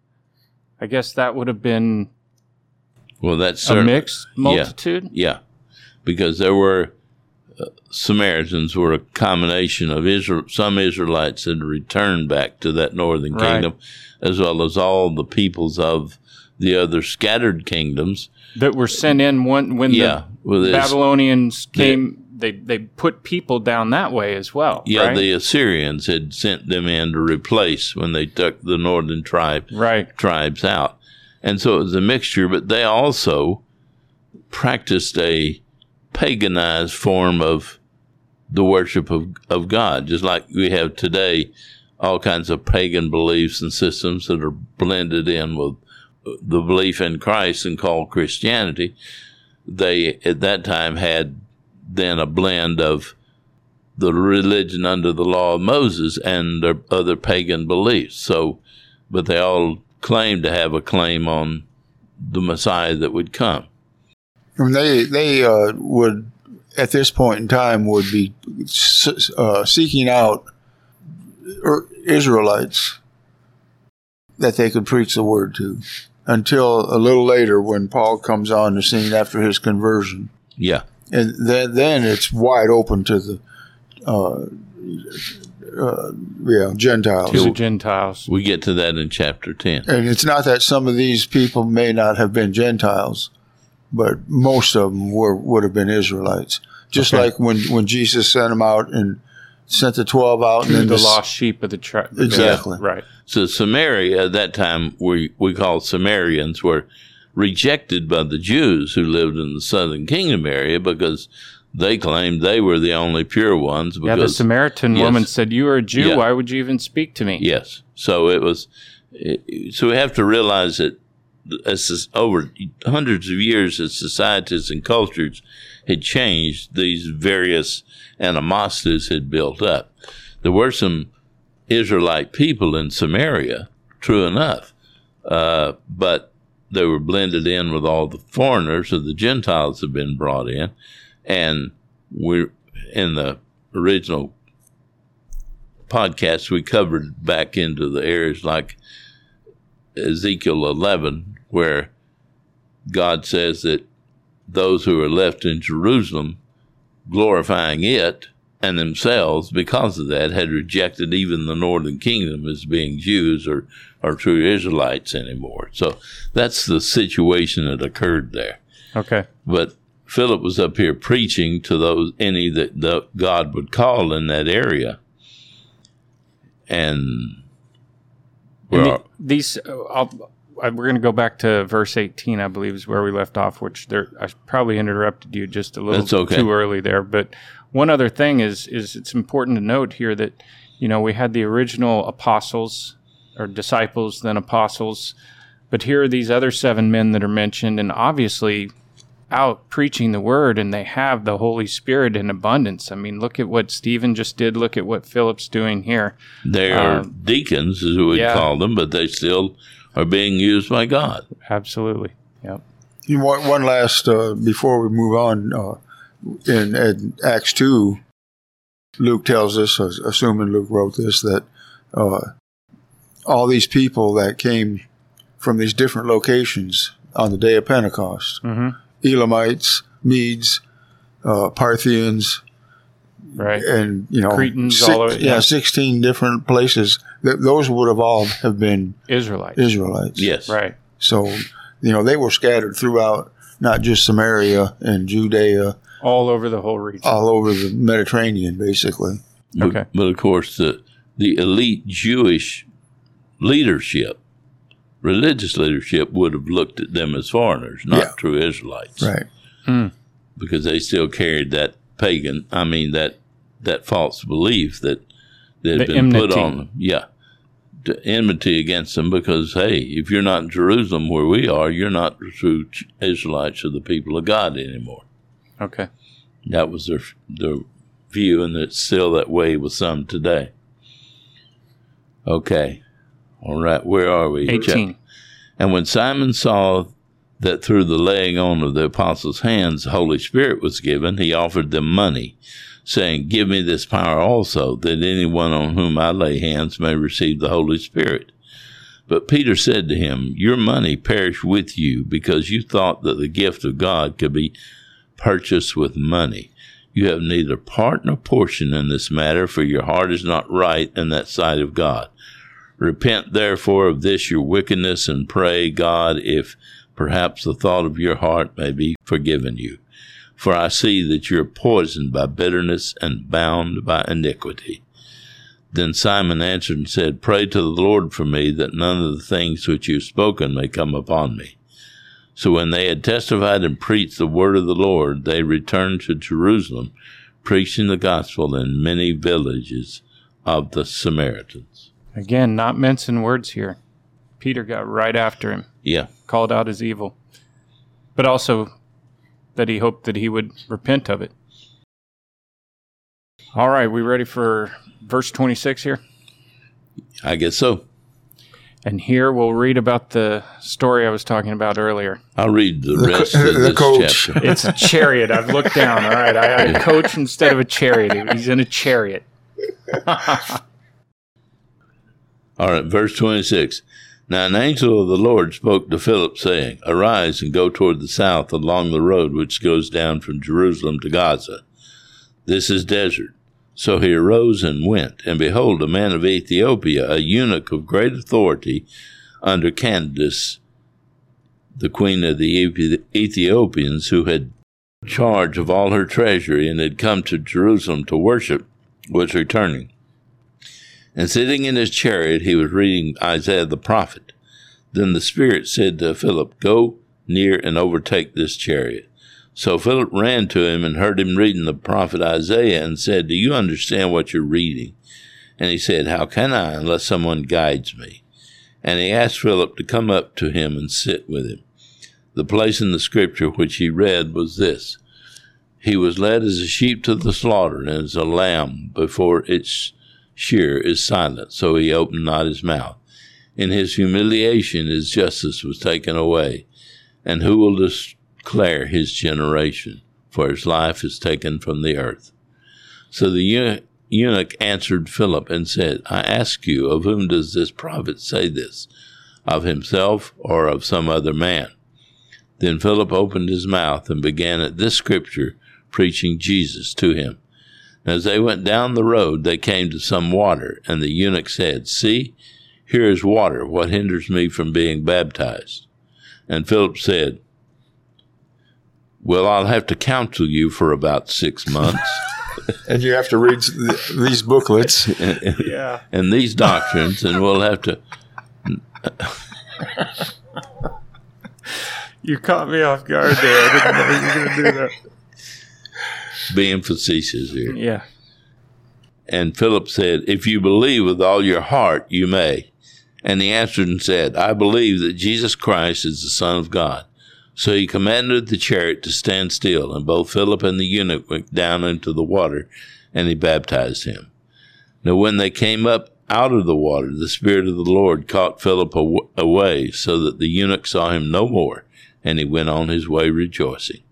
Speaker 1: I guess that would have been
Speaker 2: Well, that's
Speaker 1: a
Speaker 2: certain,
Speaker 1: mixed multitude?
Speaker 2: Yeah, because there were uh, Samaritans were a combination of Israel. Some Israelites had returned back to that northern
Speaker 1: Right.
Speaker 2: kingdom, as well as all the peoples of the other scattered kingdoms.
Speaker 1: That were sent in one, when
Speaker 2: Yeah, well,
Speaker 1: the
Speaker 2: there's-
Speaker 1: Babylonians came, they, they put people down that way as well,
Speaker 2: Yeah,
Speaker 1: right?
Speaker 2: the Assyrians had sent them in to replace when they took the northern tribe
Speaker 1: right.
Speaker 2: tribes out. And so it was a mixture, but they also practiced a paganized form of the worship of, of God, just like we have today all kinds of pagan beliefs and systems that are blended in with the belief in Christ and called Christianity. They, at that time, had then a blend of the religion under the law of Moses and their other pagan beliefs. So, but they all claimed to have a claim on the Messiah that would come.
Speaker 3: And they they uh, would, at this point in time, would be uh, seeking out Israelites that they could preach the word to, until a little later when Paul comes on the scene after his conversion.
Speaker 2: Yeah.
Speaker 3: And then, then it's wide open to the uh, uh, yeah, Gentiles.
Speaker 1: To the Gentiles.
Speaker 2: We get to that in chapter ten.
Speaker 3: And it's not that some of these people may not have been Gentiles, but most of them were would have been Israelites. Just
Speaker 1: Okay.
Speaker 3: like when, when Jesus sent them out and sent the twelve out. And
Speaker 1: To
Speaker 3: then
Speaker 1: the
Speaker 3: s-
Speaker 1: lost sheep of the tribe.
Speaker 3: Exactly.
Speaker 1: Right.
Speaker 2: So Samaria, at that time, we, we called Samaritans, were rejected by the Jews who lived in the southern kingdom area because they claimed they were the only pure ones. Because,
Speaker 1: Yeah, the Samaritan
Speaker 2: yes.
Speaker 1: woman said, "You are a Jew.
Speaker 2: Yeah.
Speaker 1: Why would you even speak to me?"
Speaker 2: Yes. So it was. So we have to realize that as this, over hundreds of years, as societies and cultures had changed, these various animosities had built up. There were some Israelite people in Samaria, true enough, uh, but they were blended in with all the foreigners, so the Gentiles had been brought in, and we're in the original podcast we covered back into the areas like Ezekiel eleven, where God says that those who are left in Jerusalem, glorifying it and themselves, because of that, had rejected even the northern kingdom as being Jews or, or true Israelites anymore. So that's the situation that occurred there.
Speaker 1: Okay.
Speaker 2: But Philip was up here preaching to those any that the, God would call in that area. And,
Speaker 1: and the, these, uh, I'll, I, we're going to go back to verse eighteen, I believe, is where we left off, which there I probably interrupted you just a little
Speaker 2: okay.
Speaker 1: too early there. But one other thing is, is it's important to note here that, you know, we had the original apostles or disciples, then apostles, but here are these other seven men that are mentioned, and obviously out preaching the word, and they have the Holy Spirit in abundance. I mean, look at what Stephen just did. Look at what Philip's doing here.
Speaker 2: They are um, deacons, as we would yeah. call them, but they still are being used by God.
Speaker 1: Absolutely. Yep.
Speaker 3: You know, one, one last, uh, before we move on, uh, in, in Acts two, Luke tells us, assuming Luke wrote this, that uh, all these people that came from these different locations on the day of Pentecost, mm-hmm. Elamites, Medes, uh, Parthians,
Speaker 1: right,
Speaker 3: and you know,
Speaker 1: Cretans,
Speaker 3: six,
Speaker 1: all of it, yeah.
Speaker 3: yeah, sixteen different places. Th- those would have all have been
Speaker 1: Israelites.
Speaker 3: Israelites,
Speaker 2: yes,
Speaker 1: right.
Speaker 3: So, you know, they were scattered throughout, not just Samaria and Judea,
Speaker 1: all over the whole region,
Speaker 3: all over the Mediterranean, basically.
Speaker 2: But,
Speaker 1: okay,
Speaker 2: but of course, the the elite Jewish leadership, religious leadership, would have looked at them as foreigners, not yeah. true Israelites.
Speaker 3: Right.
Speaker 1: Mm.
Speaker 2: Because they still carried that pagan, I mean, that that false belief that, that had
Speaker 1: the
Speaker 2: been
Speaker 1: enmity.
Speaker 2: put on them. Yeah. The enmity against them because, hey, if you're not in Jerusalem where we are, you're not the true Israelites or the people of God anymore.
Speaker 1: Okay.
Speaker 2: That was their, their view, and it's still that way with some today. Okay. All right, where are we?
Speaker 1: eighteen.
Speaker 2: And when Simon saw that through the laying on of the apostles' hands the Holy Spirit was given, he offered them money, saying, "Give me this power also, that anyone on whom I lay hands may receive the Holy Spirit." But Peter said to him, "Your money perish with you, because you thought that the gift of God could be purchased with money. You have neither part nor portion in this matter, for your heart is not right in that sight of God. Repent therefore of this your wickedness, and pray God if perhaps the thought of your heart may be forgiven you. For I see that you are poisoned by bitterness and bound by iniquity." Then Simon answered and said, "Pray to the Lord for me, that none of the things which you have spoken may come upon me." So when they had testified and preached the word of the Lord, they returned to Jerusalem, preaching the gospel in many villages of the Samaritans.
Speaker 1: Again, not mincing words here. Peter got right after him.
Speaker 2: Yeah.
Speaker 1: Called out as evil. But also that he hoped that he would repent of it. All right, we ready for verse twenty-six here?
Speaker 2: I guess so.
Speaker 1: And here we'll read about the story I was talking about earlier.
Speaker 2: I'll read the,
Speaker 3: the
Speaker 2: rest
Speaker 3: co-
Speaker 2: of
Speaker 3: the
Speaker 2: this
Speaker 3: coach.
Speaker 2: chapter.
Speaker 1: It's a chariot. I've looked down. All right, I, I coach instead of a chariot. He's in a chariot.
Speaker 2: All right, verse twenty-six. Now an angel of the Lord spoke to Philip, saying, "Arise and go toward the south along the road which goes down from Jerusalem to Gaza. This is desert." So he arose and went, and behold, a man of Ethiopia, a eunuch of great authority under Candace, the queen of the Ethiopians, who had charge of all her treasury and had come to Jerusalem to worship, was returning. And sitting in his chariot, he was reading Isaiah the prophet. Then the Spirit said to Philip, "Go near and overtake this chariot." So Philip ran to him and heard him reading the prophet Isaiah and said, "Do you understand what you're reading?" And he said, "How can I unless someone guides me?" And he asked Philip to come up to him and sit with him. The place in the scripture which he read was this: "He was led as a sheep to the slaughter, and as a lamb before its shear is silent, so he opened not his mouth. In his humiliation his justice was taken away. And who will declare his generation? For his life is taken from the earth. So the eunuch answered Philip and said, I ask you, of whom does this prophet say this? Of himself or of some other man? Then Philip opened his mouth and began at this scripture, preaching Jesus to him. And as they went down the road, they came to some water, and the eunuch said, See, here is water. What hinders me from being baptized? And Philip said, Well, I'll have to counsel you for about six months.
Speaker 3: And you have to read th- these booklets.
Speaker 2: and,
Speaker 1: Yeah.
Speaker 2: and these doctrines, and we'll have to...
Speaker 1: You caught me off guard there. I didn't know you were going to do that.
Speaker 2: Being facetious here.
Speaker 1: Yeah.
Speaker 2: And Philip said, If you believe with all your heart, you may. And he answered and said, I believe that Jesus Christ is the Son of God. So he commanded the chariot to stand still, and both Philip and the eunuch went down into the water, and he baptized him. Now when they came up out of the water, the Spirit of the Lord caught Philip aw- away, so that the eunuch saw him no more, and he went on his way rejoicing.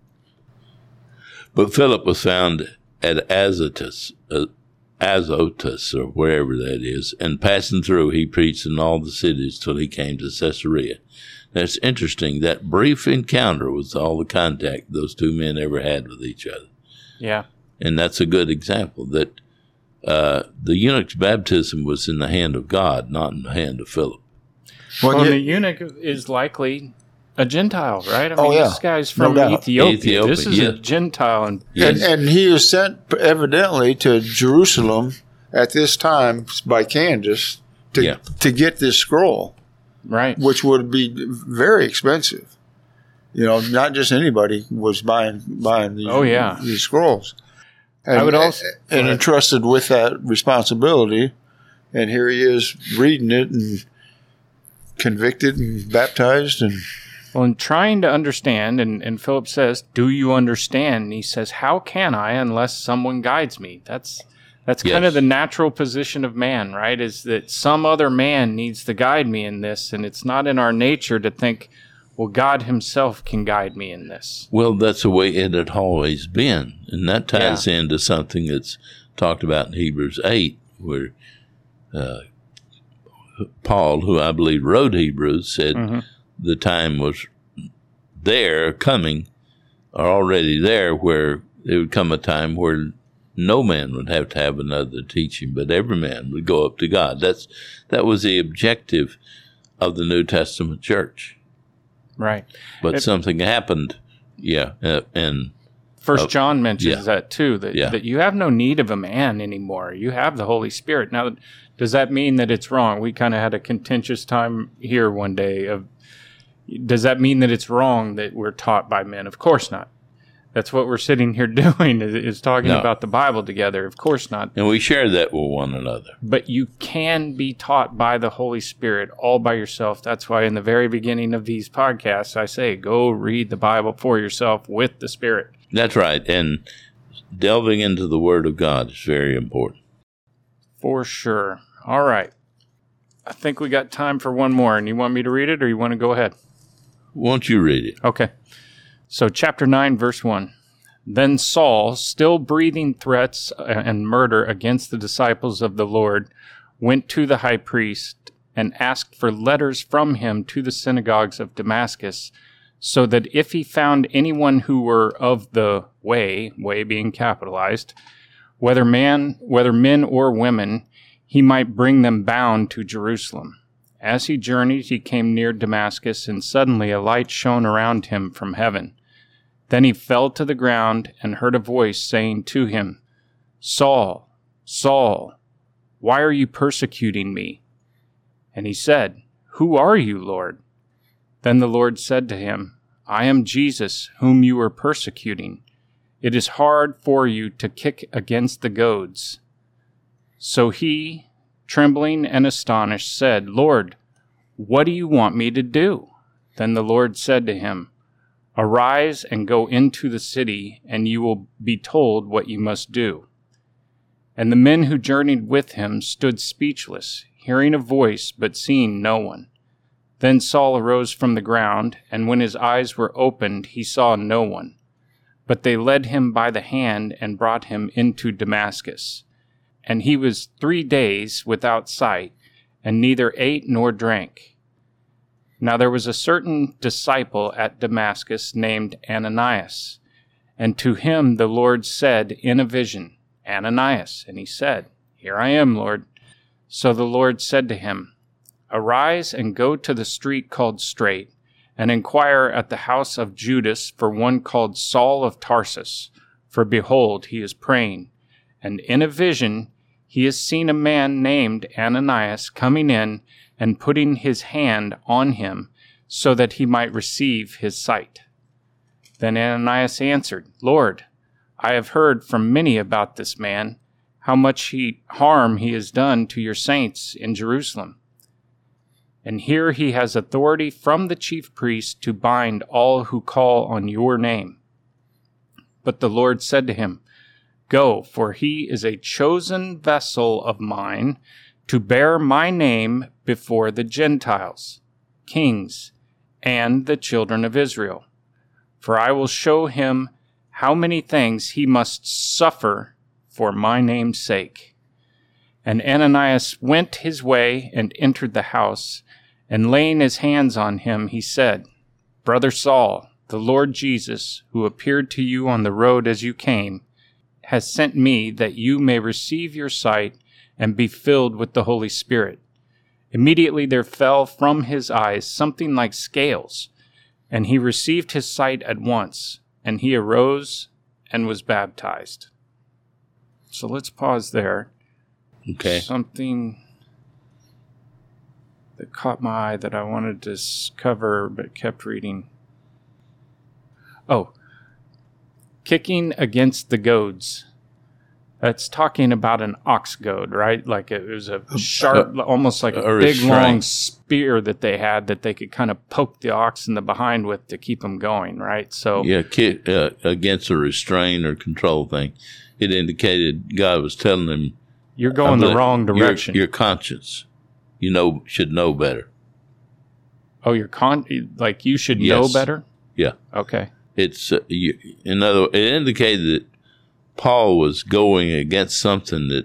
Speaker 2: But Philip was found at Azotus, uh, Azotus, or wherever that is, and passing through, he preached in all the cities till he came to Caesarea. That's interesting. That brief encounter was all the contact those two men ever had with each other.
Speaker 1: Yeah.
Speaker 2: And that's a good example that uh, the eunuch's baptism was in the hand of God, not in the hand of Philip.
Speaker 3: Well,
Speaker 1: Well,
Speaker 3: yeah,
Speaker 1: the eunuch is likely a Gentile, right? I mean,
Speaker 3: Oh, yeah.
Speaker 1: this guy's
Speaker 3: No
Speaker 1: from
Speaker 3: doubt.
Speaker 1: Ethiopia.
Speaker 2: Ethiopia,
Speaker 1: This is
Speaker 2: yeah.
Speaker 1: a Gentile. And
Speaker 3: and, and he is sent evidently to Jerusalem at this time by Candace to
Speaker 2: Yeah.
Speaker 3: to get this scroll,
Speaker 1: right.
Speaker 3: which would be very expensive. You know, not just anybody was buying buying these,
Speaker 1: Oh, yeah.
Speaker 3: these scrolls. And,
Speaker 1: I would also-
Speaker 3: and
Speaker 1: go ahead.
Speaker 3: entrusted with that responsibility, and here he is reading it and convicted and baptized and.
Speaker 1: Well, in trying to understand, and, and Philip says, do you understand? And he says, how can I unless someone guides me? That's that's kind
Speaker 2: Yes.
Speaker 1: of the natural position of man, right? Is that some other man needs to guide me in this, and it's not in our nature to think, well, God himself can guide me in this.
Speaker 2: Well, that's the way it had always been. And that ties into something that's talked about in Hebrews eight, where uh, Paul, who I believe wrote Hebrews, said
Speaker 1: Mhm.
Speaker 2: the time was there, coming, or already there, where there would come a time where no man would have to have another teaching, but every man would go up to God. That's That was the objective of the New Testament church.
Speaker 1: Right.
Speaker 2: But
Speaker 1: It-
Speaker 2: something happened, yeah, uh, and
Speaker 1: First
Speaker 2: Uh,
Speaker 1: John mentions
Speaker 2: yeah.
Speaker 1: that too, that,
Speaker 2: Yeah.
Speaker 1: that you have no need of a man anymore. You have the Holy Spirit. Now, does that mean that it's wrong? We kind of had a contentious time here one day of, does that mean that it's wrong that we're taught by men? Of course not. That's what we're sitting here doing, is, is talking
Speaker 2: No.
Speaker 1: about the Bible together. Of course not.
Speaker 2: and we share that with one another.
Speaker 1: But you can be taught by the Holy Spirit all by yourself. That's why in the very beginning of these podcasts, I say, go read the Bible for yourself with the Spirit.
Speaker 2: That's right. And delving into the Word of God is very important.
Speaker 1: For sure. All right. I think we got time for one more. And you want me to read it or you want to go ahead?
Speaker 2: Won't you read it?
Speaker 1: Okay. So, chapter nine, verse one. Then Saul, still breathing threats and murder against the disciples of the Lord, went to the high priest and asked for letters from him to the synagogues of Damascus, so that if he found anyone who were of the way, way being capitalized, whether man, whether men or women, he might bring them bound to Jerusalem. As he journeyed, he came near Damascus, and suddenly a light shone around him from heaven. Then he fell to the ground and heard a voice saying to him, Saul, Saul, why are you persecuting me? And he said, Who are you, Lord? Then the Lord said to him, I am Jesus, whom you are persecuting. It is hard for you to kick against the goads. So he, trembling and astonished, said, Lord, what do you want me to do? Then the Lord said to him, Arise and go into the city, and you will be told what you must do. And the men who journeyed with him stood speechless, hearing a voice, but seeing no one. Then Saul arose from the ground, and when his eyes were opened, he saw no one. But they led him by the hand and brought him into Damascus. And he was three days without sight, and neither ate nor drank. Now there was a certain disciple at Damascus named Ananias, and to him the Lord said in a vision, Ananias. And he said, Here I am, Lord. So the Lord said to him, Arise and go to the street called Straight, and inquire at the house of Judas for one called Saul of Tarsus. For behold, he is praying, and in a vision he has seen a man named Ananias coming in and putting his hand on him, so that he might receive his sight. Then Ananias answered, Lord, I have heard from many about this man, how much he, harm he has done to your saints in Jerusalem. And here he has authority from the chief priest to bind all who call on your name. But the Lord said to him, Go, for he is a chosen vessel of mine to bear my name before the Gentiles, kings, and the children of Israel. For I will show him how many things he must suffer for my name's sake. And Ananias went his way and entered the house, and laying his hands on him, he said, Brother Saul, the Lord Jesus, who appeared to you on the road as you came, has sent me that you may receive your sight and be filled with the Holy Spirit. Immediately there fell from his eyes something like scales, and he received his sight at once, and he arose and was baptized. So let's pause there.
Speaker 2: Okay.
Speaker 1: Something that caught my eye that I wanted to cover but kept reading. Oh, kicking against the goads. That's talking about an ox goad, right? Like it was a sharp, uh, almost like a big, a long spear that they had that they could kind of poke the ox in the behind with to keep them going, right? So
Speaker 2: yeah, kick uh, against a restraint or control thing. It indicated God was telling them,
Speaker 1: "You're going the wrong direction."
Speaker 2: Your, your conscience, you know, should know better.
Speaker 1: Oh, your con, like you should yes. know better.
Speaker 2: Yeah.
Speaker 1: Okay.
Speaker 2: It's uh, you, in other. It indicated that Paul was going against something that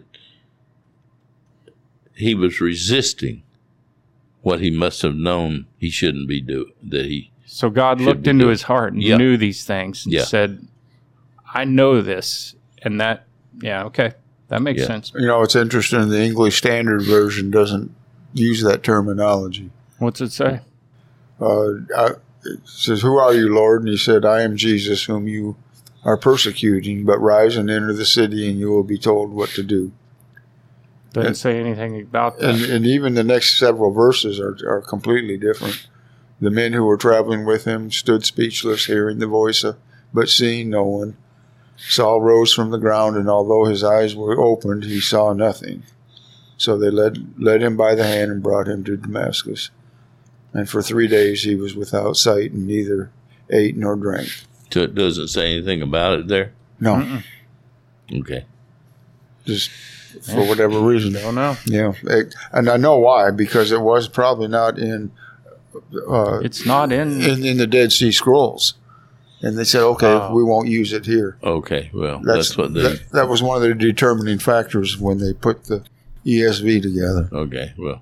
Speaker 2: he was resisting, what he must have known he shouldn't be doing. That he
Speaker 1: so God looked into doing. his heart and yeah. knew these things and
Speaker 2: yeah.
Speaker 1: said, "I know this," and that. Yeah, okay, that makes
Speaker 2: yeah.
Speaker 1: sense.
Speaker 3: You know, it's interesting. The English Standard Version doesn't use that terminology.
Speaker 1: What's it say?
Speaker 3: Uh, I, it says, "Who are you, Lord?" And he said, "I am Jesus, whom you are persecuting, but rise and enter the city, and you will be told what to do."
Speaker 1: Doesn't
Speaker 3: and,
Speaker 1: say anything about that.
Speaker 3: And, and even the next several verses are, are completely different. The men who were traveling with him stood speechless, hearing the voice, of, but seeing no one. Saul rose from the ground, and although his eyes were opened, he saw nothing. So they led, led him by the hand and brought him to Damascus. And for three days he was without sight, and neither ate nor drank.
Speaker 2: So it doesn't say anything about it there?
Speaker 3: No.
Speaker 1: Mm-mm.
Speaker 2: Okay.
Speaker 3: Just for whatever reason.
Speaker 1: Don't know.
Speaker 3: Yeah. It, and I know why, because it was probably not in... Uh,
Speaker 1: it's not in...
Speaker 3: in... In the Dead Sea Scrolls. And they said, okay, oh. we won't use it here.
Speaker 2: Okay, well, that's, that's what they...
Speaker 3: That, that was one of the determining factors when they put the E S V together.
Speaker 2: Okay, well.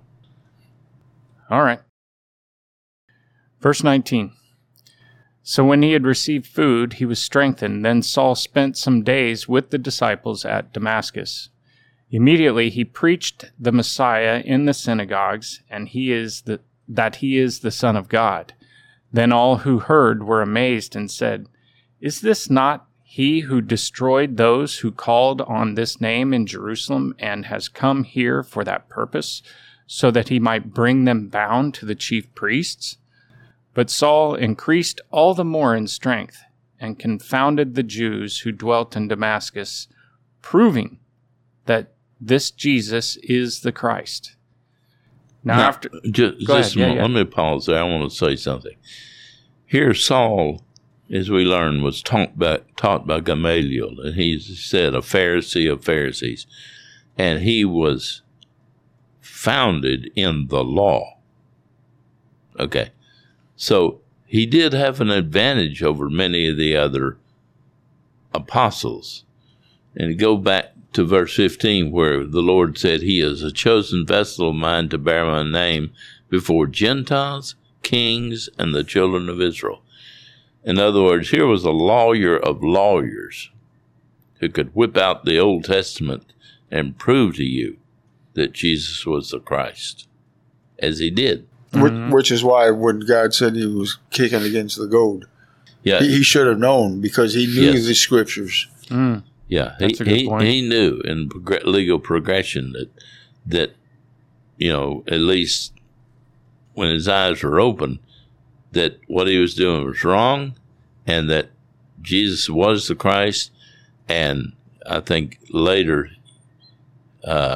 Speaker 1: All right. Verse nineteen. So when he had received food, he was strengthened. Then Saul spent some days with the disciples at Damascus. Immediately he preached the Messiah in the synagogues, and he is the, that he is the Son of God. Then all who heard were amazed and said, "Is this not he who destroyed those who called on this name in Jerusalem and has come here for that purpose, so that he might bring them bound to the chief priests?" But Saul increased all the more in strength and confounded the Jews who dwelt in Damascus, proving that this Jesus is the Christ. Now,
Speaker 2: now
Speaker 1: after...
Speaker 2: Just,
Speaker 1: go
Speaker 2: just
Speaker 1: ahead.
Speaker 2: Yeah,
Speaker 1: yeah,
Speaker 2: let
Speaker 1: yeah.
Speaker 2: me pause there. I want to say something. Here Saul, as we learned, was taught by, taught by Gamaliel, and he said a Pharisee of Pharisees. And he was founded in the law. Okay. So he did have an advantage over many of the other apostles. And go back to verse fifteen, where the Lord said, he is a chosen vessel of mine to bear my name before Gentiles, kings, and the children of Israel. In other words, here was a lawyer of lawyers who could whip out the Old Testament and prove to you that Jesus was the Christ, as he did.
Speaker 3: Mm-hmm. Which, which is why when God said he was kicking against the goad,
Speaker 2: Yeah,
Speaker 3: he, he should have known, because he knew
Speaker 2: Yes.
Speaker 3: the scriptures.
Speaker 1: Mm.
Speaker 2: yeah, he,
Speaker 1: That's a good
Speaker 2: he,
Speaker 1: point.
Speaker 2: he knew in progr- legal progression that that you know, at least when his eyes were open, that what he was doing was wrong, and that Jesus was the Christ. And I think later, uh,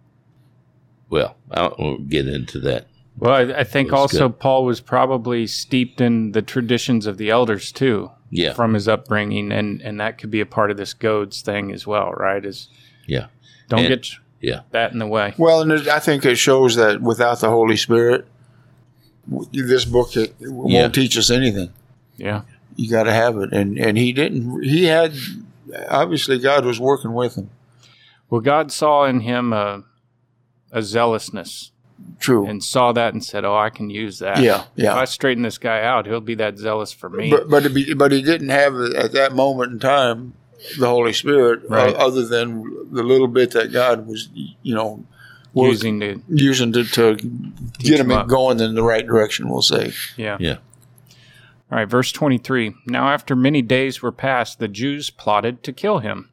Speaker 2: well, I won't get into that.
Speaker 1: Well, I, I think
Speaker 2: That's
Speaker 1: also
Speaker 2: good.
Speaker 1: Paul was probably steeped in the traditions of the elders too,
Speaker 2: Yeah,
Speaker 1: from his upbringing, and, and that could be a part of this goads thing as well, right? Is
Speaker 2: yeah,
Speaker 1: don't
Speaker 2: And-
Speaker 1: get
Speaker 2: yeah.
Speaker 1: that in the way.
Speaker 3: Well, and it, I think it shows that without the Holy Spirit, w- this book it, it won't
Speaker 2: Yeah.
Speaker 3: teach us anything.
Speaker 1: Yeah.
Speaker 3: You got to have it, and and he didn't. He had obviously God was working with him.
Speaker 1: Well, God saw in him a a zealousness,
Speaker 3: True,
Speaker 1: and saw that and said, "Oh, I can use that.
Speaker 3: Yeah, yeah.
Speaker 1: If I straighten this guy out, he'll be that zealous for me."
Speaker 3: but but it be, but he didn't have at that moment in time the Holy Spirit,
Speaker 1: Right.
Speaker 3: uh, other than the little bit that God was, you know, work-
Speaker 1: Using to
Speaker 3: using to, to get
Speaker 1: him
Speaker 3: him
Speaker 1: up.
Speaker 3: going in the right direction. We'll say.
Speaker 1: yeah.
Speaker 2: Yeah.
Speaker 1: All right, verse twenty-three. Now after many days were passed, the Jews plotted to kill him.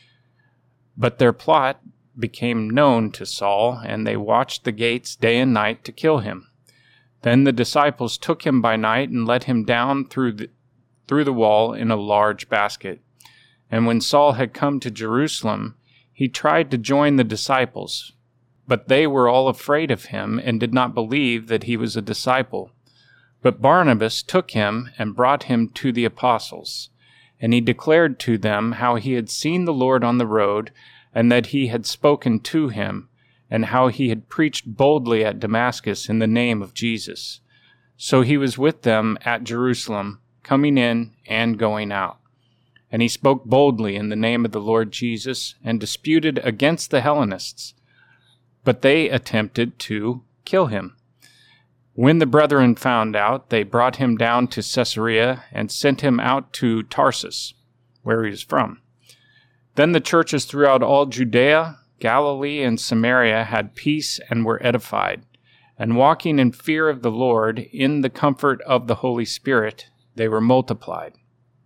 Speaker 1: But their plot became known to Saul, and they watched the gates day and night to kill him. Then the disciples took him by night and let him down through the, through the wall in a large basket. And when Saul had come to Jerusalem, he tried to join the disciples, but they were all afraid of him and did not believe that he was a disciple. But Barnabas took him and brought him to the apostles, and he declared to them how he had seen the Lord on the road, and that he had spoken to him, and how he had preached boldly at Damascus in the name of Jesus. So he was with them at Jerusalem, coming in and going out. And he spoke boldly in the name of the Lord Jesus, and disputed against the Hellenists. But they attempted to kill him. When the brethren found out, they brought him down to Caesarea and sent him out to Tarsus, where he was from. Then the churches throughout all Judea, Galilee, and Samaria had peace and were edified. And walking in fear of the Lord, in the comfort of the Holy Spirit, they were multiplied.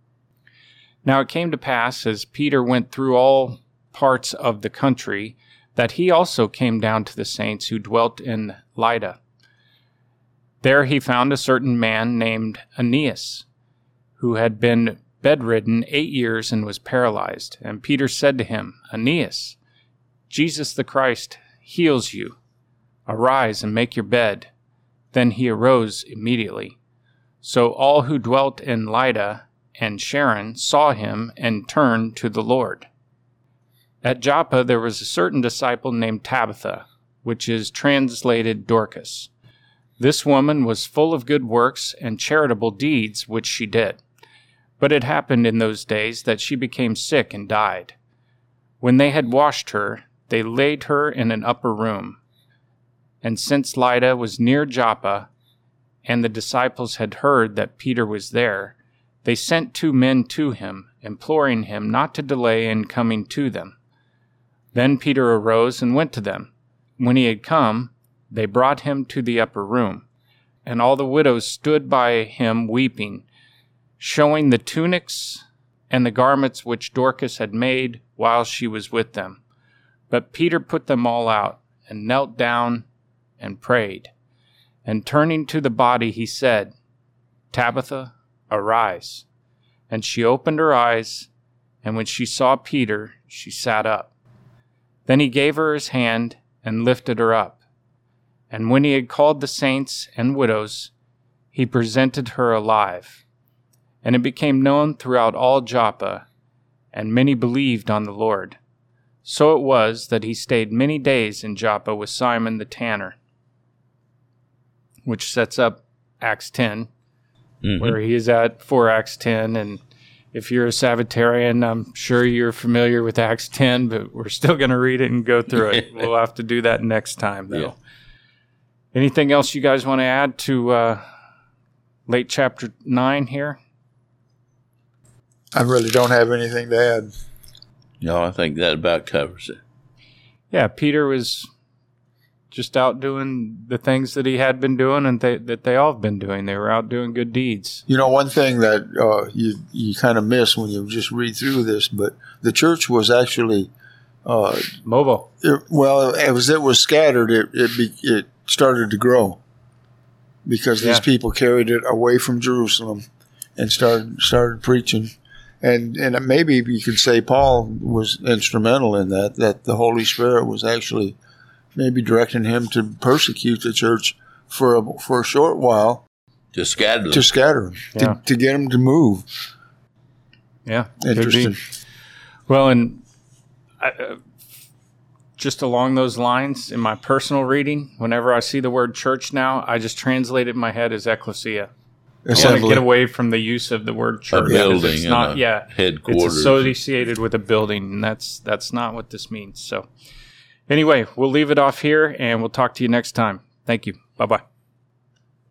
Speaker 1: Now it came to pass, as Peter went through all parts of the country, that he also came down to the saints who dwelt in Lydda. There he found a certain man named Aeneas, who had been bedridden eight years and was paralyzed. And Peter said to him, Aeneas, Jesus the Christ heals you. Arise and make your bed. Then he arose immediately. So all who dwelt in Lydda and Sharon saw him and turned to the Lord. At Joppa there was a certain disciple named Tabitha, which is translated Dorcas. This woman was full of good works and charitable deeds which she did. But it happened in those days that she became sick and died. When they had washed her, they laid her in an upper room. And since Lydda was near Joppa, and the disciples had heard that Peter was there, they sent two men to him, imploring him not to delay in coming to them. Then Peter arose and went to them. When he had come, they brought him to the upper room, and all the widows stood by him weeping, showing the tunics and the garments which Dorcas had made while she was with them. But Peter put them all out, and knelt down and prayed. And turning to the body, he said, Tabitha, arise. And she opened her eyes, and when she saw Peter, she sat up. Then he gave her his hand and lifted her up. And when he had called the saints and widows, he presented her alive. And it became known throughout all Joppa, and many believed on the Lord. So it was that he stayed many days in Joppa with Simon the tanner, which sets up Acts ten, mm-hmm. where he is at for Acts ten. And if you're a Sabbatarian, I'm sure you're familiar with Acts ten, but we're still going to read it and go through it. We'll have to do that next time, though. Yeah. Anything else you guys want to add to uh, late chapter nine here?
Speaker 3: I really don't have anything to add.
Speaker 2: No, I think that about covers it.
Speaker 1: Yeah, Peter was just out doing the things that he had been doing and they, that they all have been doing. They were out doing good deeds.
Speaker 3: You know, one thing that uh, you you kind of miss when you just read through this, but the church was actually uh,
Speaker 1: mobile.
Speaker 3: It, well, as it was scattered, it it, be, it started to grow because these yeah. people carried it away from Jerusalem and started started preaching. And and maybe you could say Paul was instrumental in that, that the Holy Spirit was actually maybe directing him to persecute the church for a, for a short while.
Speaker 2: To scatter them.
Speaker 3: To scatter them, yeah. to, to get them to move.
Speaker 1: Yeah.
Speaker 3: Interesting.
Speaker 1: Well, and I, uh, just along those lines, in my personal reading, whenever I see the word church now, I just translate it in my head as ecclesia. I want to get away from the use of the word church.
Speaker 2: A building,
Speaker 1: it's not,
Speaker 2: and a
Speaker 1: yeah,
Speaker 2: headquarters.
Speaker 1: It's associated with a building, and that's that's not what this means. So, anyway, we'll leave it off here, and we'll talk to you next time. Thank you. Bye bye.